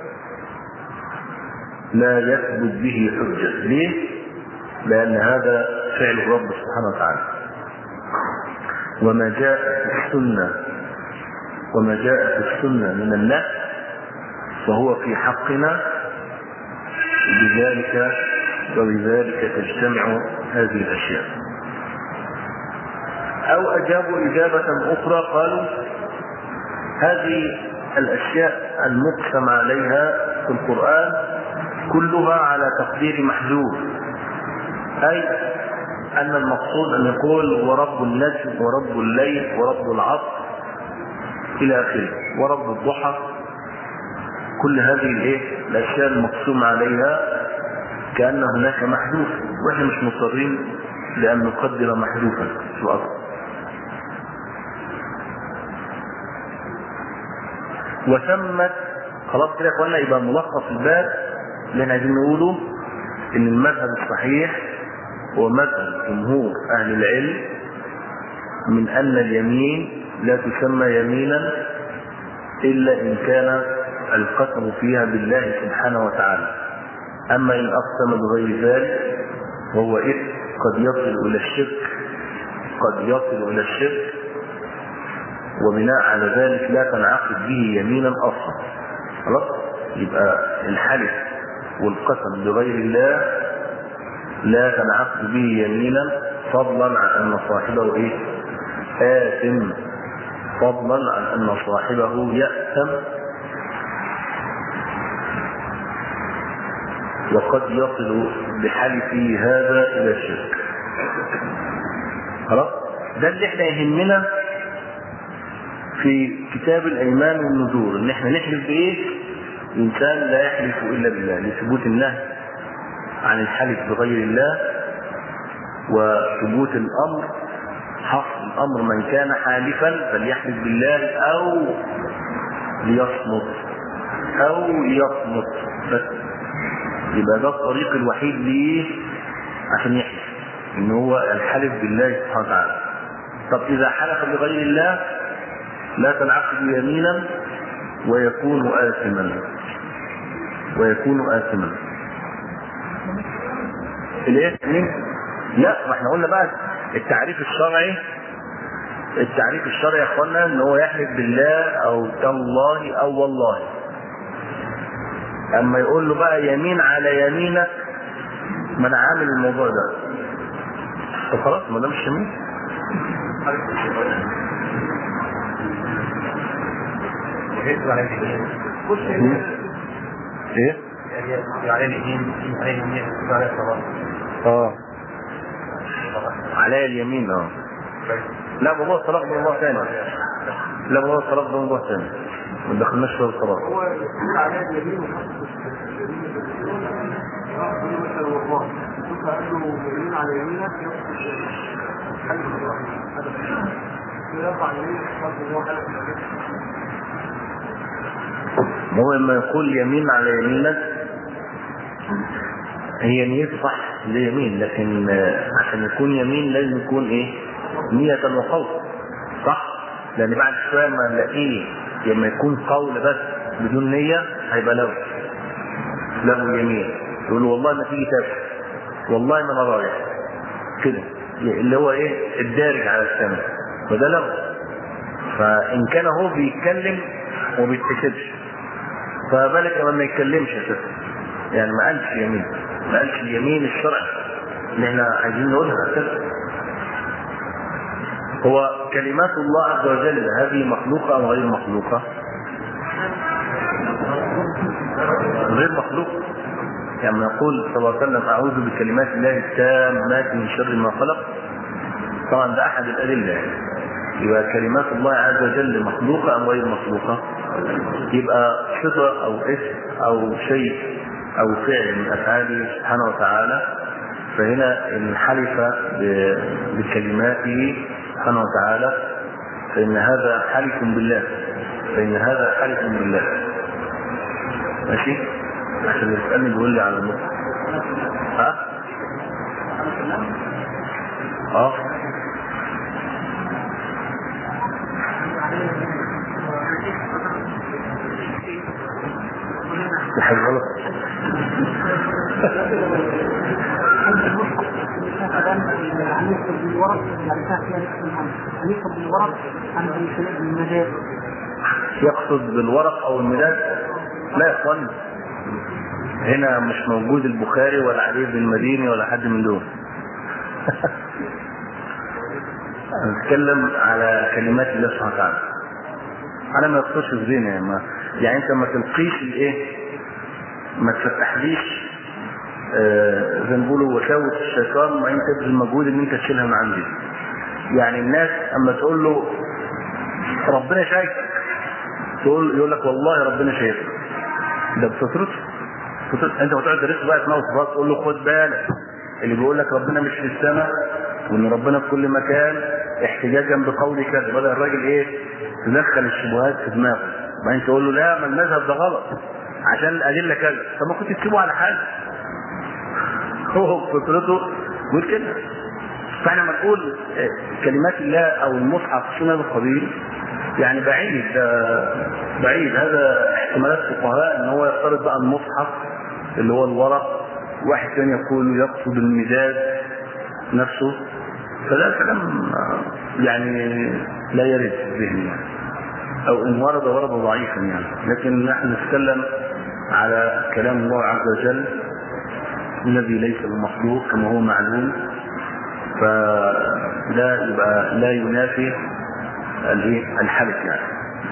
لا يثبت به حجة. ليه؟ لأن هذا فعل الرب سبحانه وتعالى. وما جاء في السنة وما جاء في السنة من النهي فهو في حقنا، بذلك وبذلك تجتمع هذه الأشياء. أو أجابوا إجابة أخرى قالوا هذه الأشياء المقسم عليها في القرآن كلها على تقدير محذوف، أي أن المقصود أن يقول ورب النجم ورب الليل ورب العصر إلى آخره ورب الضحى. كل هذه الأشياء المقسوم عليها كأن هناك محذوف، وإحنا مش مضطرين لأن نقدر محذوفا في الأصل. وثمت خلاص كده قلنا يبقى ملخص الباب اللي احنا عايزين نقوله ان المذهب الصحيح هو مذهب جمهور اهل العلم من ان اليمين لا تسمى يمينا الا ان كان القسم فيها بالله سبحانه وتعالى. اما ان اقسم بغير ذلك وهو اثم قد يصل الى الشرك قد يصل الى الشرك وبناء على ذلك لا تنعقد به يمينا اصلا. خلاص يبقى الحلف والقسم بغير الله لا تنعقد به يمينا، فضلا عن ان صاحبه ايه آثم فضلا عن ان صاحبه يأثم وقد يصل بحلفه هذا الى الشرك. خلاص ده اللي احنا يهمنا في كتاب الايمان والنذور، ان احنا نحلف بايه؟ الانسان لا يحلف الا بالله لثبوت النهي عن الحلف بغير الله وثبوت الامر حصر الامر من كان حالفا فليحلف بالله او ليصمت او ليصمت بس. يبقى ده الطريق الوحيد ليه عشان يحلف ان هو الحلف بالله سبحانه وتعالى. طب اذا حلف بغير الله لا تنعقد يمينا ويكون آثما ويكون آثما. الايه؟ لا ما احنا قلنا بقى التعريف الشرعي التعريف الشرعي يا اخوانا ان هو يحلف بالله او تالله او والله. اما يقول له بقى يمين على يمينك ما انا عامل الموضوع ده، طب خلاص ما ده مش يمين. ايه؟ على اليمين على اليمين على الصلاة. اه على اليمين اه لا موضوع الصلاة ده موضوع ثاني. لا موضوع الصلاة ده موضوع ثاني ما دخلناش في الصلاة. هو على اليمين مثلا والله قال له يمين على يمينك هو لما يقول يمين على يمينك هي نيته صح ليمين، لكن عشان يكون يمين لازم يكون ايه؟ نية وقول، صح؟ لان بعد شويه ما نلاقيه لما يكون قول بس بدون نية هيبقى له له يمين، يقول والله ما تيجي تاكل، والله ما انا رايح كده، اللي هو ايه؟ الدارج على السمع، وده له. فان كان هو بيتكلم وما بيتحسبش، فبالك لما ما يتكلمش اساسا، يعني ما قالش يمين، ما قالش اليمين الشرعي اللي احنا عايزين نقولها اساسا. هو كلمات الله عز وجل هذه مخلوقة أو غير مخلوقة؟ غير مخلوقة. يعني يقول صلى الله عليه وسلم أعوذ بكلمات الله التامات من شر ما خلق، طبعا ده أحد الأدلة يعني. يبقى كلمات الله عز وجل مخلوقة أو غير مخلوقة؟ يبقى صفة أو اسم أو شيء أو فعل من أفعاله سبحانه وتعالى، فهنا إن حلف بكلماته سبحانه وتعالى فإن هذا حلف بالله، فإن هذا حلف بالله. ماشي؟ عشان يسألني بيقول لي على النص. ها؟ اه حاجة غلط. يقصد بالورق او المداد؟ لا يا اخوان، هنا مش موجود البخاري ولا علي بن المديني ولا حد من دول. نتكلم على كلمات الله سبحانه وتعالى. انا ما يقصدش الزين يعني, ما يعني انت ما تلقيش الايه، ما تفتحليش آه زي ما بيقولوا وساوس الشيطان وما انت تبذل مجهود ان انت تشيلها من عندي. يعني الناس اما تقول له ربنا شايفك، تقول يقول لك والله ربنا شايفك، ده بفطرته. انت بتقعد تدرس بقى اسمها وصفات، تقول له خد بالك اللي بيقول لك ربنا مش في السماء وان ربنا في كل مكان احتجاجا بقول كذا، بدأ الراجل ايه تدخل الشبهات في دماغه، بعدين تقول له لا ما المذهب ده غلط عشان الادله كذا. طب ما كنت تسيبه على حاجه، هو بفطرته يقول كده. فاحنا لما نقول كلمات الله او المصحف شنو هذا القبيل، يعني بعيد بعيد هذا احتمالات فقهاء ان هو يفترض بقى المصحف اللي هو الورق، واحد ثاني يقول يقصد المداد نفسه، فده كلام يعني لا يرد ذهني يعني. او ان ورد ورد ضعيفا يعني، لكن نحن نتكلم على كلام الله عز وجل الذي ليس بمخلوق كما هو معلوم، فلا يبقى لا ينافي الحلف يعني.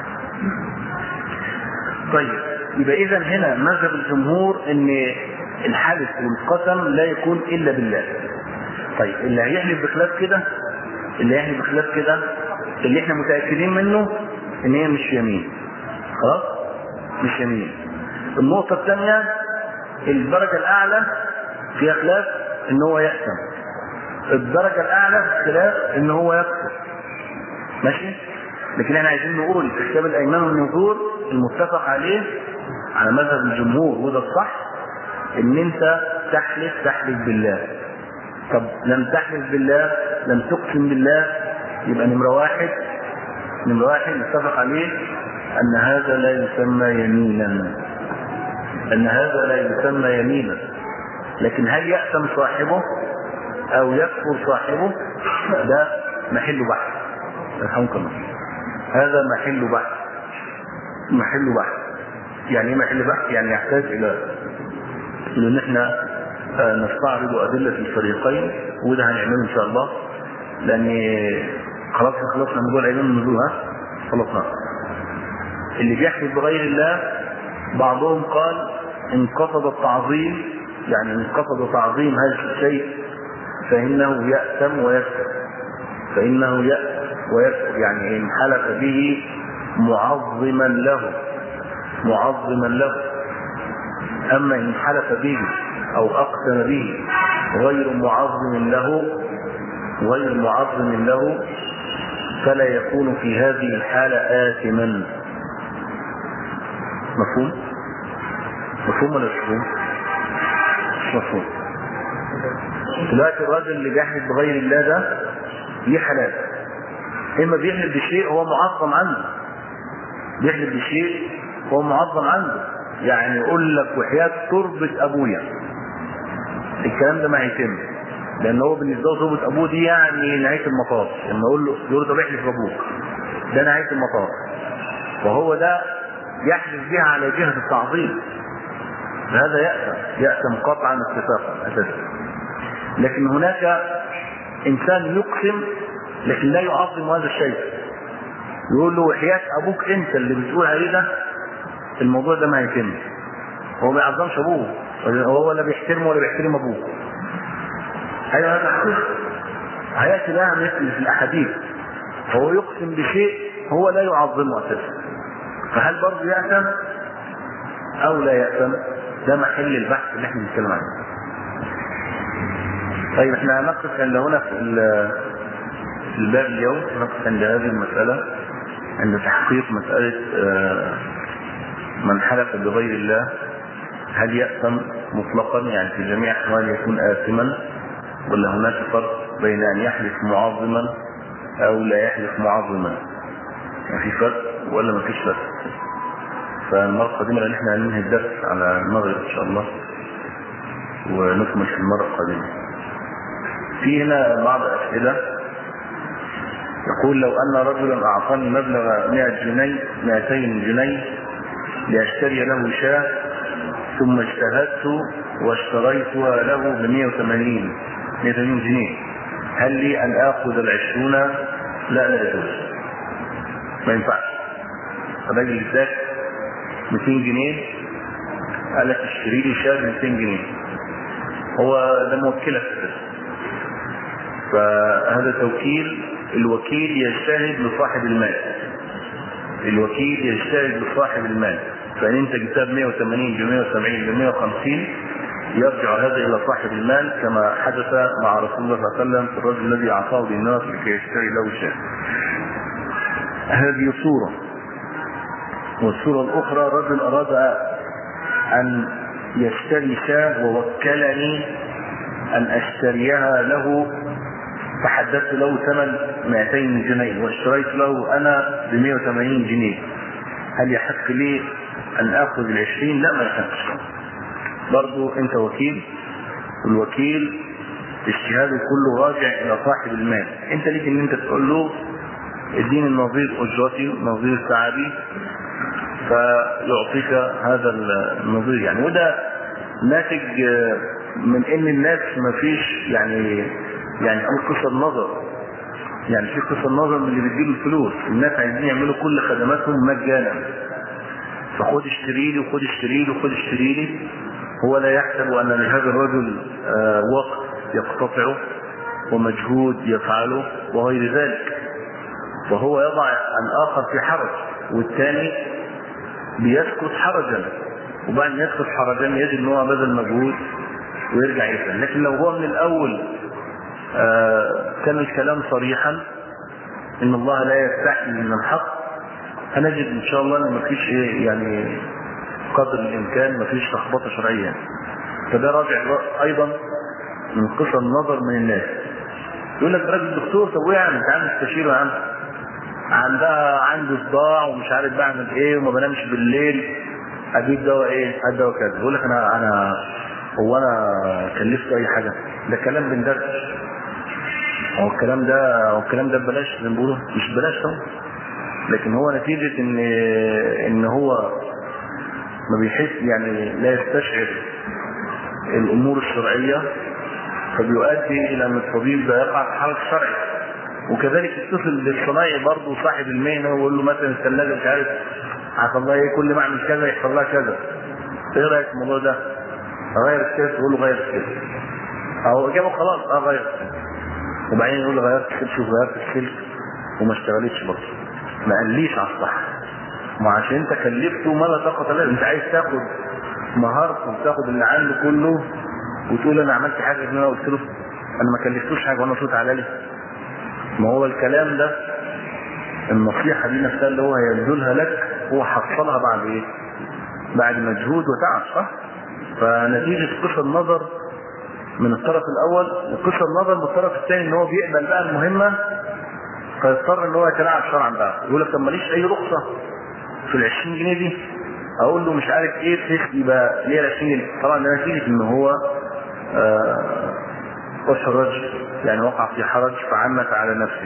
طيب يبقى اذا هنا مذهب الجمهور ان الحلف والقسم لا يكون الا بالله. طيب اللي هيحلف بخلاف كده، اللي هيحلف بخلاف كده اللي احنا متاكدين منه ان هي مش يمين، خلاص مش يمين. النقطه الثانيه الدرجه الاعلى فيها خلاف ان هو يأثم، الدرجه الاعلى خلاف ان هو يكفر، ماشي. لكن احنا عايزين نقول في كتاب الايمان والنذور المتفق عليه على مذهب الجمهور وده الصح، ان انت تحلف تحلف بالله. طب لم تحلف بالله، لم تقسم بالله، يبقى نمره واحد نمره واحد متفق عليه ان هذا لا يسمى يمينا، ان هذا لا يسمى يمينا. لكن هل يأثم صاحبه او يكفر صاحبه ده محل بحث، الحمد لله هذا محل بحث، محل بحث. يعني ايه محل بحث؟ يعني يحتاج الى ان احنا نستعرض ادله الفريقين، وده هنعمله ان شاء الله، لان خلاص خلصنا موضوع الايمان والنذور، ها خلصنا. اللي بيحلف بغير الله بعضهم قال ان قصد التعظيم، يعني ان قصد تعظيم هذا الشيء فانه يأثم ويكفر، فانه يأثم ويكفر، يعني ان حلف به معظما له معظما له. اما ان حلف به او اقسم به غير معظم له غير معظم له فلا يكون في هذه الحالة آثما. مفهوم؟ مفهوم ولا مش مفهوم؟ مش مفهوم. دلوقتي الراجل اللي بيحلف بغير الله ده ليه حالات. اما بيحلف بشيء هو معظم عنده، بيحلف بشيء هو معظم عنده، يعني يقول لك وحياة تربة ابويا الكلام ده ما هيتم، لان هو بالنسبه له تربة ابوه دي يعني نهايه المطاف. لما اقول له يقول له بيحلف بابوك ده نهايه المطاف، وهو ده يحلف بها على جهه التعظيم، هذا يأثم يأثم قطعا اتفاقا اساسا. لكن هناك انسان يقسم لكن لا يعظم هذا الشيء، يقول له وحياة ابوك انت اللي بتقول عليه ده الموضوع ده ما هيتم. هو ما يعظمش ابوه، هو ولا بيحترمه ولا بيحترم ابوه. ايوه هذا حقيقي هياتي لها مثل في الاحاديث. هو يقسم بشيء هو لا يعظمه اساسا، فهل برضه يأثم او لا يأثم؟ ده محل البحث اللي احنا بنتكلم عنه. طيب احنا هنقف عند هنا في الباب اليوم، نقف عند هذه المسألة، عند تحقيق مسألة من حلف بغير الله هل يأثم مطلقا، يعني في جميع احوال يكون آثما، ولا هناك فرق بين ان يحلف معظما او لا يحلف معظما؟ ما في فرق ولا ما فيش فرق؟ فالمرة القادمة لان احنا هننهي الدرس على المغرب ان شاء الله ونكمل في المرة القادمة. في هنا بعض اسئلة. يقول لو ان رجلا اعطاني مبلغ مئة جنيه مئتين جنيه لاشتري له شاة، ثم اجتهدت واشتريتها له ب مئة وثمانين جنيه، هل لي ان اخذ العشرون؟ لا لا يجوز، ما ينفعش. الراجل اداك مئتين جنيه قال لك اشتري لي شاة ب مئتين جنيه، هو ده موكلك، فهذا توكيل. الوكيل يجتهد لصاحب المال، الوكيل يجتهد لصاحب المال، فان انت جبتها ب مئة وثمانين ب مئة وسبعين ب مئة وخمسين يرجع هذا الى صاحب المال، كما حدث مع رسول الله صلى الله عليه وسلم في الرجل الذي اعطاه دينار لكي يشتري له شاة. هذه صورة. والصورة الاخرى رجل اراد ان يشتري شاة ووكلني ان اشتريها له، فحددت له ثمن مئتين جنيه واشتريت له انا ب مئة وثمانين جنيه، هل يحق لي ان اخذ العشرين؟ لا ما يحقش. برضو انت وكيل، والوكيل اجتهاده كله راجع الى صاحب المال. انت ليك ان انت تقول له اديني النظير اجرتي نظير تعبي فيعطيك هذا النظير يعني. وده ناتج من ان الناس ما فيش يعني يعني في قصة النظر، يعني في قصة النظر من اللي بتجيب الفلوس. الناس عايزين يعملوا كل خدماتهم مجانا، فخد اشتري لي وخد اشتري لي وخد اشتري لي. هو لا يحسب ان لهذا الرجل آه وقت يقتطعه ومجهود يفعله وغير ذلك، فهو يضع الاخر في حرج والثاني بيسكت حرجا، وبعد ما يسكت حرجا يجد ان هو بذل مجهود ويرجع يسأل. لكن لو هو من الاول آه كان الكلام صريحا ان الله لا يستحي من الحق، هنجد ان شاء الله ان مفيش ايه يعني قدر الامكان مفيش لخبطه شرعيه. فده راجع ايضا من قصة النظر من الناس. يقول لك راجل دكتور، طب ايه يعني انت عامل تستشيره يا عم، عندها عنده صداع ومش عارف بعمل ايه وما بنامش بالليل، اجيب دواء ايه؟ هات دواء كذا. يقول لك انا انا هو انا كلفته اي حاجه؟ ده كلام بندرس. هو الكلام ده هو الكلام ده ببلاش زي ما بيقولوا، مش ببلاش طبعا، لكن هو نتيجه ان ان هو ما بيحس يعني لا يستشعر الامور الشرعيه، فبيؤدي الى ان الطبيب ده يقع في حرج شرعي. وكذلك يتصل بالصنايعي برضه صاحب المهنه ويقول له مثلا الثلاجه مش عارف حصل لها ايه، كل ما اعمل كذا يحصل لها كذا، ايه رايك في الموضوع ده؟ اغير السلك؟ يقول له غير السلك، او اجابه خلاص اه غير السلك، وبعدين يقول له غيرت السلك، شوف غيرت السلك وما اشتغلتش برضه، ما قاليش على الصح. ما عشان انت كلفته ما لا طاقه له، انت عايز تاخد مهارته وتاخد اللي عنده كله وتقول انا عملت حاجه ان انا قلت له انا ما كلفتوش حاجه وانا صوت على لي. ما هو الكلام ده النصيحة دي نفسها اللي هو هيبذلها لك هو حصلها بعد ايه؟ بعد مجهود وتعب، صح؟ فنتيجة قصر النظر من الطرف الاول وقصر النظر من الطرف الثاني ان هو بيقبل بقى المهمة، فيضطر ان هو يتلاعب شرعا بقى، يقول لك طب ماليش اي رخصة في ال عشرين جنيه دي، اقول له مش عارف ايه بحيث يبقى ليه ال عشرين جنيه. طبعا ده نتيجة ان هو آه أحرج، يعني وقع في حرج فعمت على نفسه.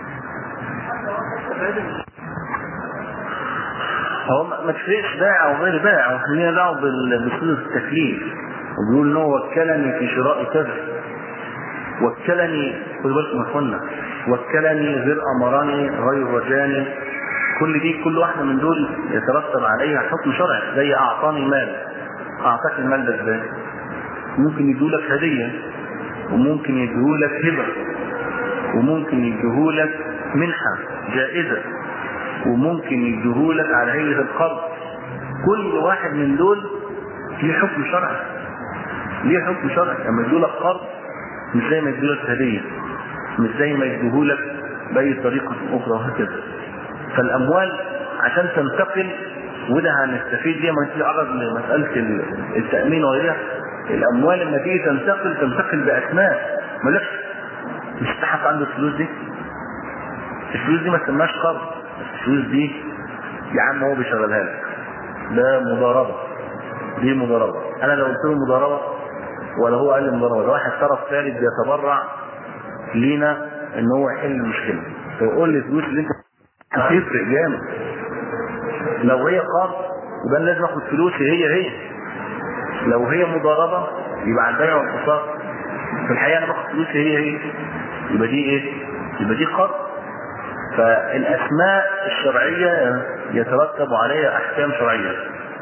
هو ما تفرقش بائع او غير بائع، وخلينا دعوه بصيغه التكليف، وبيقول ان هو وكلني في شراء كذا، وكلني، خدوا بالكم يا اخوانا، وكلني غير امرني غير رجاني، كل دي كل واحده من دول يترتب عليها حكم شرعي. زي اعطاني مال، اعطاك المال ده ازاي؟ ممكن يدولك هديه، وممكن يديهولك هبه، وممكن يديهولك منحه جائزه، وممكن يديهولك على هيئه القرض. كل واحد من دول ليه حكم شرعي، ليه حكم شرعي. لما يديهولك قرض مش زي ما يديهولك هديه، مش زي ما يديهولك باي طريقه اخرى، وهكذا. فالاموال عشان تنتقل، وده هنستفيد بيها ما نتعرض لمساله التامين وغيرها، الاموال لما تيجي تنتقل تنتقل باسماء ملف. مش تحت عنده الفلوس دي، الفلوس دي ما تسماش قرض، الفلوس دي يا عم هو بيشغلها لك، ده مضاربه، دي مضاربه. انا لو قلت له مضاربه ولا هو قال لي مضاربه، ده واحد طرف ثالث بيتبرع لينا ان هو يحل المشكله، فيقول لي الفلوس اللي انت هتفرق جامد. لو هي قرض يبقى لازم اخد فلوسي هي هي، لو هي مضاربه يبقى على البيع والقسط. في الحقيقه انا باخد فلوسي هي هي، يبقى دي ايه؟ يبقى دي قرض. فالاسماء الشرعيه يترتب عليها احكام شرعيه.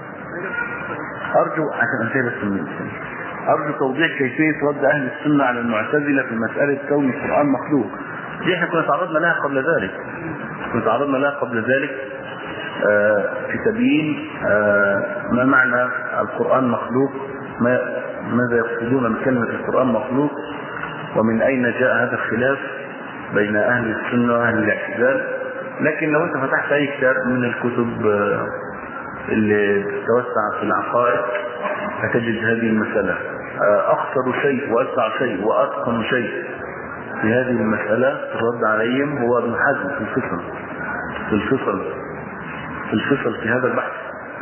ارجو عشان انتهي بس من ارجو توضيح كيفيه رد اهل السنه على المعتزله في مساله كون القران مخلوق. دي احنا كنا تعرضنا لها قبل ذلك، كنا تعرضنا لها قبل ذلك آه في تبيين آه ما معنى القران مخلوق، ما ماذا يقصدون بكلمه القران مخلوق، ومن اين جاء هذا الخلاف بين اهل السنه واهل الاعتزال. لكن لو انت فتحت اي كتاب من الكتب آه اللي تتوسع في العقائد هتجد هذه المساله. آه اخطر شيء واسرع شيء واتقن شيء في هذه المساله الرد عليهم هو ابن حزم في الفصل في الفصل في الفصل في هذا البحث.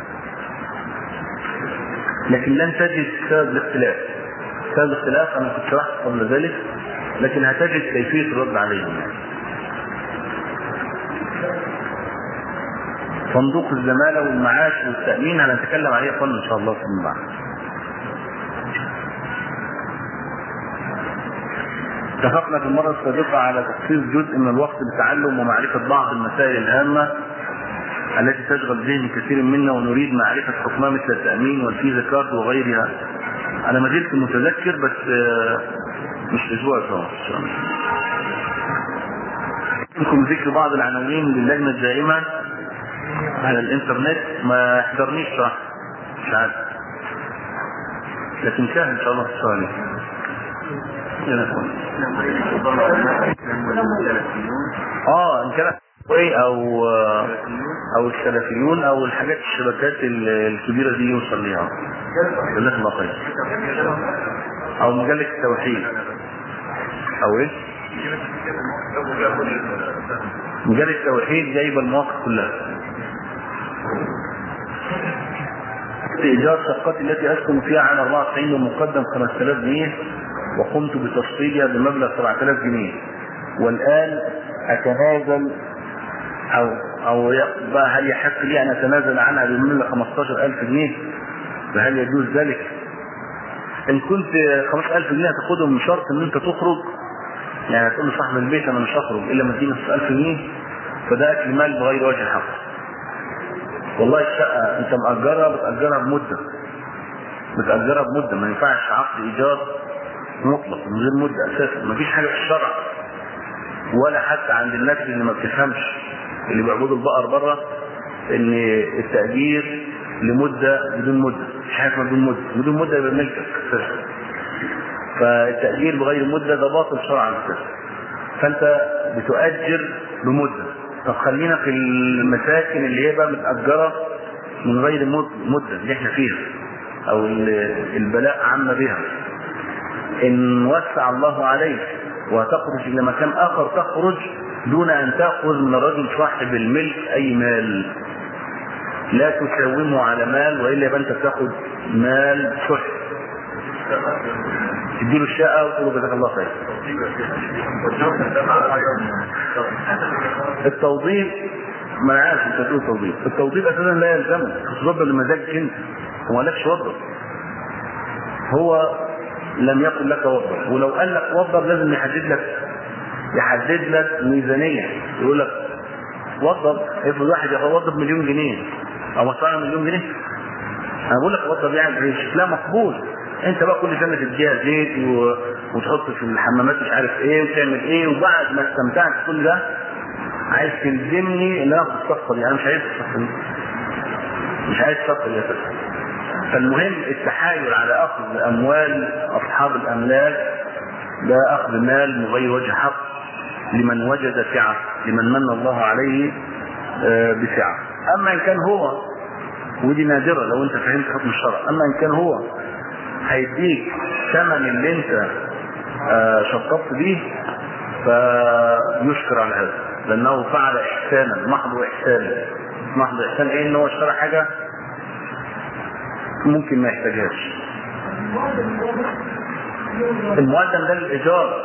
لكن لن تجد سبب الاختلاف، سبب الاختلاف انا كنت شرحت قبل ذلك، لكن هتجد كيفيه الرد عليهم. صندوق الزماله والمعاش والتامين هنتكلم عليه قلنا ان شاء الله فيما بعد. اتفقنا في المره السابقه على تخصيص جزء من الوقت لتعلم ومعرفه بعض المسائل الهامه التي تشغل ذهن كثير منا، ونريد معرفه حكمها مثل التامين والفيزا كارد وغيرها. انا ما زلت متذكر بس مش الاسبوع القادم ان شاء الله. يمكن ذكر بعض العناوين للجنه الدائمه على الانترنت، ما يحضرنيش صراحه مش عارف، لكن سهل ان شاء الله تشتغل عليه. اه ان كان او او السلفيون او الحاجات الشبكات الكبيره دي يوصل ليها جزاك الله خير، او مجله التوحيد او ايه مجله التوحيد جايبه المواقف كلها. ايجار شقتي التي اسكن فيها عام أربعة وتسعين ومقدم خمسة آلاف جنيه، وقمت بتشطيبها بمبلغ سبعة آلاف جنيه، والان اتنازل او او بقى هل يحق لي ان اتنازل عنها بمبلغ خمستاشر ألف جنيه؟ فهل يجوز ذلك؟ ان كنت خمسة آلاف جنيه هتاخدهم من شرط ان انت تخرج، يعني هتقول لصاحب البيت انا مش هخرج الا ما اديني ستة آلاف جنيه، فده اكل مال بغير وجه حق. والله الشقه انت مأجرها بتأجرها بمده، بتأجرها بمده، ما ينفعش عقد ايجار مطلق من غير مده اساسا. ما فيش حاجه في الشرع ولا حتى عند الناس اللي ما بتفهمش اللي بيعبدوا البقر بره ان التأجير لمده بدون مده، مش حاجه بدون مده، بدون مده يبقى ملكك اساسا. فالتأجير بغير مده ده باطل شرعا اساسا. فانت بتؤجر بمده، طب خلينا في المساكن اللي هي بقى متأجرة من غير مدة اللي احنا فيها او البلاء عم بها، ان وسع الله عليك وتخرج الى مكان اخر تخرج دون ان تأخذ من الرجل صاحب الملك اي مال، لا تساومه على مال والا يبقى انت تاخد مال صح، تديله الشقه وتقول له جزاك الله خير. التوظيف ما انا عارف انت تقول توظيف، التوظيف اساسا لا يلزمه، تتوظف لمزاجك انت وما لكش وظف، هو لم يقل لك وظف، ولو قال لك وظف لازم يحدد لك يحدد لك ميزانيه، يقول لك وظف، افرض واحد يوظف مليون جنيه او مصنع مليون جنيه، انا بقول لك وظف يعني شكلها مقبول، انت بقى كل سنه تديها زيت و... وتحط في الحمامات مش عارف ايه وتعمل ايه، وبعد ما استمتعت كل ده عايز تلزمني ان انا اخد الصفقه دي، انا مش عايز الصفقه دي، مش عايز الصفقه دي اساسا. فالمهم التحايل على اخذ اموال اصحاب الاملاك ده اخذ مال من غير وجه حق لمن وجد سعه، لمن من الله عليه بسعه. اما ان كان هو، ودي نادره لو انت فهمت حكم الشرع، اما ان كان هو هيديك ثمن اللي انت شطبت بيه فيشكر على هذا، لانه فعل احسانا، محض احسانا. محض احسان ايه؟ ان هو اشترى حاجه ممكن ما يحتاجهاش. المقدم ده الايجار،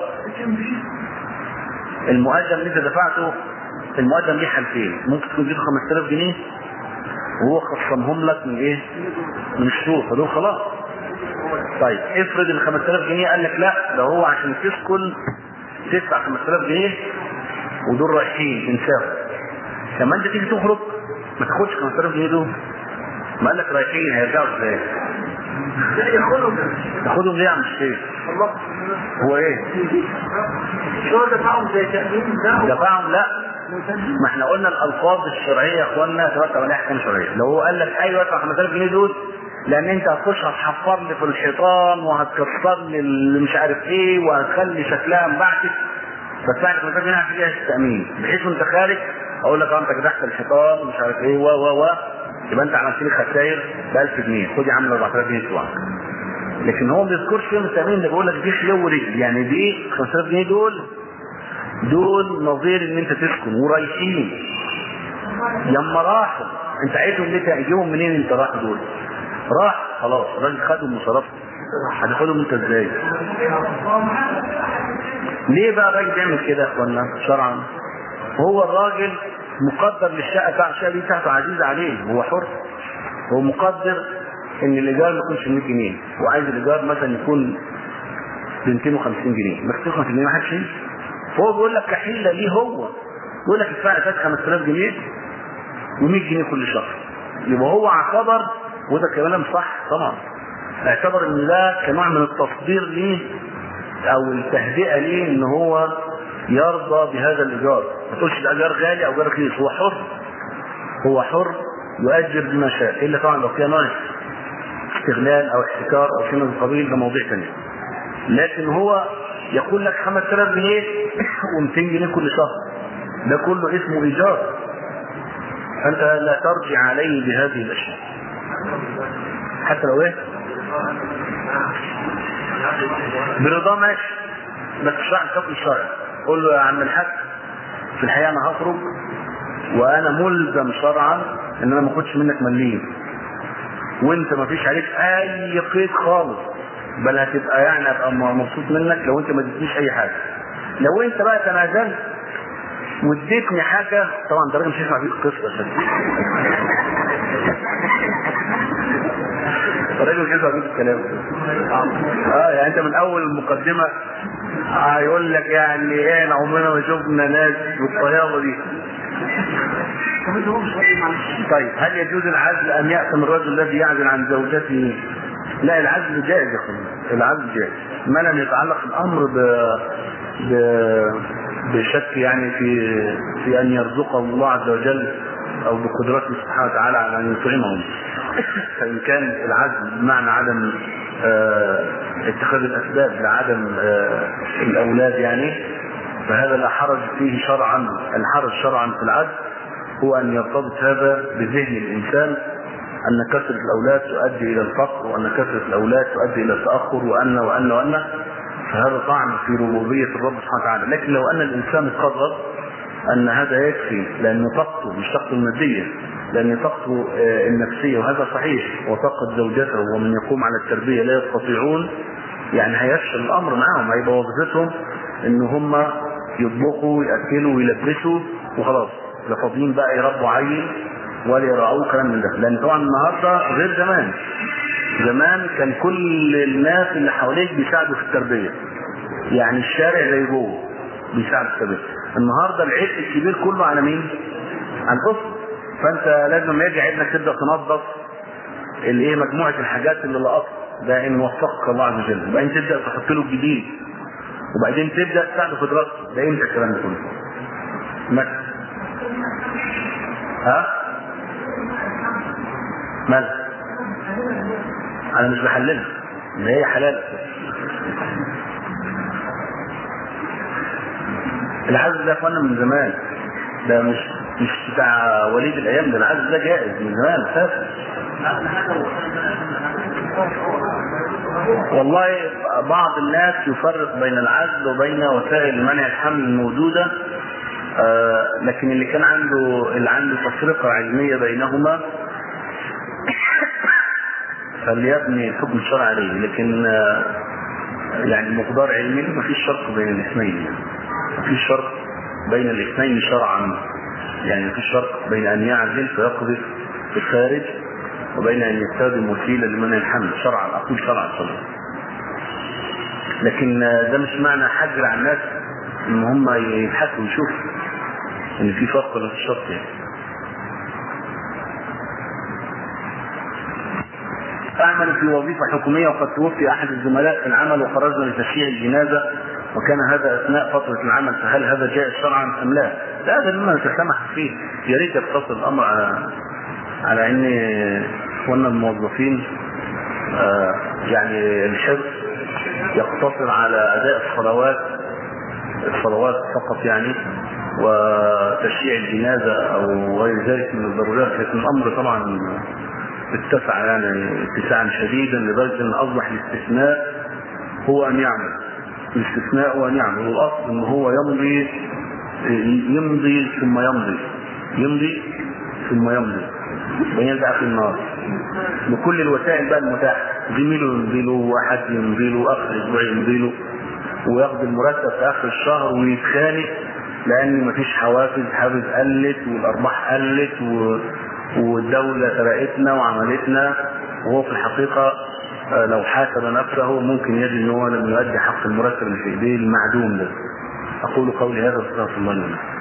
المقدم اللي انت دفعته، المقدم ليه حالتين، ممكن تكون اديته خمسة آلاف جنيه وهو خصمهم لك من ايه؟ من الشهور، فدول خلاص. طيب افرض ال خمسة آلاف جنيه قال لك لا ده هو عشان تسكن تدفع خمسة آلاف جنيه ودول رايحين انساهم، لما انت تيجي تخرج ما تاخدش خمسة آلاف جنيه دول، ما قال لك رايحين هيرجعوا ازاي؟ ياخدهم تاخدهم ليه يا عم الشيخ؟ هو ايه؟ شو دفعهم زي تأمين؟ دفعهم لا، ما احنا قلنا الالفاظ الشرعيه يا اخوانا ترتب عليها احكام شرعيه. لو هو قال لك ايوه ادفع خمسة آلاف جنيه دول لان انت هتخش هتحفر لي في الحيطان وهتكسر لي اللي مش عارف ايه وهتخلي شكلها مبعث، بس بعد خمسة آلاف جنيه هتديها التامين، بحيث وانت خارج اقول لك انت كدحت الحيطان ومش عارف ايه و و و يبقى انت عملت لي خسائر ب ألف جنيه، خد يا عم أربعة آلاف جنيه بتوعك. لكن هو ما بيذكرش فيهم التامين، ده بيقول لك دي خلو رجل، يعني دي خمسة آلاف جنيه دول دول نظير ان انت تسكن ورايحين، لما راحوا انت عايزهم ليه تجيبهم منين؟ انت راح دول راح خلاص الراجل خدهم وصرفهم، هتاخدهم انت ازاي؟ ليه بقى الراجل بيعمل كده يا اخوانا شرعا؟ هو الراجل مقدر للشقه بتاع الشقه دي بتاعته عزيزه عليه، هو حر، هو مقدر ان الايجار ما يكونش مية جنيه وعايز الايجار مثلا يكون ب مئتين وخمسين جنيه، بس مئتين وخمسين جنيه ما حدش يجي، فهو بيقول لك كحيله ليه، هو بيقول لك ادفع لي خمسة آلاف جنيه ومية جنيه كل شهر، يبقى هو اعتبر، وده كلام صح طبعا، اعتبر ان ده كنوع من التصدير ليه او التهدئه ليه ان هو يرضى بهذا الايجار، ما تقولش الايجار غالي او ايجار رخيص، هو حر، هو حر يؤجر بما شاء، الا طبعا لو فيها نوع استغلال او احتكار او شيء من القبيل ده موضوع ثاني، لكن هو يقول لك خمسة آلاف جنيه ومئتين جنيه كل شهر، ده كله اسمه ايجار، انت لا ترجع عليه بهذه الاشياء حتى لو ايه برضا ماشي، بس اشرح الحكم الشرعي، قول له يا عم الحاج في الحقيقه انا هخرج وانا ملزم شرعا ان انا ما اخدش منك مليم، وانت ما فيش عليك اي قيد خالص، بل هتبقى يعني ابقى مبسوط منك لو انت ما اديتنيش اي حاجه. لو انت بقى تنازلت واديتني حاجه، طبعا ده راجل مش هيسمع فيك القصه اساسا، الراجل مش هيسمع فيك الكلام اه يعني انت من اول المقدمه هيقول لك يعني ايه انا عمرنا ما شفنا ناس بالطيابه دي. طيب هل يجوز العزل ان يأثم الرجل الذي يعزل عن زوجته؟ لا، العزل جائز يا اخوان، العزل جائز ما لم يتعلق الامر ب... ب... بشك يعني في في ان يرزقه الله عز وجل او بقدرته سبحانه وتعالى على ان يطعمهم. فان كان العزل بمعنى عدم اه اتخاذ الاسباب لعدم اه الاولاد يعني، فهذا لا حرج فيه شرعا. الحرج شرعا في العدل هو أن يرتبط هذا بذهن الإنسان أن كثرة الأولاد تؤدي إلى الفقر، وأن كثرة الأولاد تؤدي إلى التأخر، وأن وأن وأن فهذا طعن في ربوبية الرب سبحانه وتعالى. لكن لو أن الإنسان قرر أن هذا يكفي لأن طاقته مش طاقته المادية، لأن طاقته النفسية، وهذا صحيح، وطاقة زوجته ومن يقوم على التربية لا يستطيعون، يعني هيفشل الأمر معهم، هيبقى وظيفتهم إن هم يطبخوا يأكلوا ويلبسوا وخلاص، لا فاضيين بقى يربوا عيل ولا يراعوه كلام من ده. لأن طبعا النهارده غير زمان. زمان كان كل الناس اللي حواليك بيساعدوا في التربية، يعني الشارع زي جوه بيساعد في التربية. النهارده العبء الكبير كله على مين؟ على الأسرة. فأنت لازم يجي ابنك تبدأ تنظف الايه مجموعة الحاجات اللي لقطت، ده إن وفقك الله عز وجل، وبعدين تبدأ تحط له الجديد، وبعدين تبدأ تساعده في دراسته. ده امتى الكلام ده كله؟ مثلا ها؟ مالها؟ أنا مش بحللها، إن هي حلال. العزل ده اخوانا من زمان، ده مش مش بتاع وليد الايام، ده العزل ده جائز من زمان اساسا. والله بعض الناس يفرق بين العزل وبين وسائل منع الحمل الموجوده، آه لكن اللي كان عنده اللي عنده تفرقه علميه بينهما فليبني الحكم الشرعي عليه، لكن آه يعني مقدار علمي ما فيش فرق بين الاثنين، ما فيش فرق بين الاثنين شرعا، يعني ما فيش فرق بين ان يعزل فيقذف في الخارج وبين ان يستخدم وسيله لمنع الحمل شرعا، اقول شرعا طبعا. لكن ده مش معنى حجر على الناس ان هم يبحثوا ويشوفوا ان في فرق ولا في شرط. يعني أعمل في وظيفة حكومية وقد توفي أحد الزملاء في العمل وخرجنا لتشييع الجنازة وكان هذا أثناء فترة العمل، فهل هذا جائز شرعا أم لا؟ لا، هذا مما نتسامح فيه. يا ريت يقتصر الأمر على على أن إخواننا الموظفين آه يعني الحفظ يقتصر على أداء الصلوات الصلوات فقط يعني، وتشييع الجنازة أو غير ذلك من الضرورات. لكن الأمر طبعا اتسع يعني اتساعا شديدا لدرجة ان اصبح الاستثناء هو ان يعمل، الاستثناء هو ان يعمل، والاصل ان هو يمضي يمضي ثم يمضي يمضي ثم يمضي وينزع في النار بكل الوسائل بقى المتاحة. زميله يمضي له، واحد يمضي له، اخر اسبوع يمضي له، وياخد المرتب في اخر الشهر ويتخانق لان مفيش حوافز، حافز قلت والارباح قلت و والدولة سرقتنا وعملتنا، وهو في الحقيقة لو حاسب نفسه ممكن يجد ان هو لم يؤدي حق المرتب اللي في ايديه المعدوم ده. اقول قولي هذا واستغفر الله لي.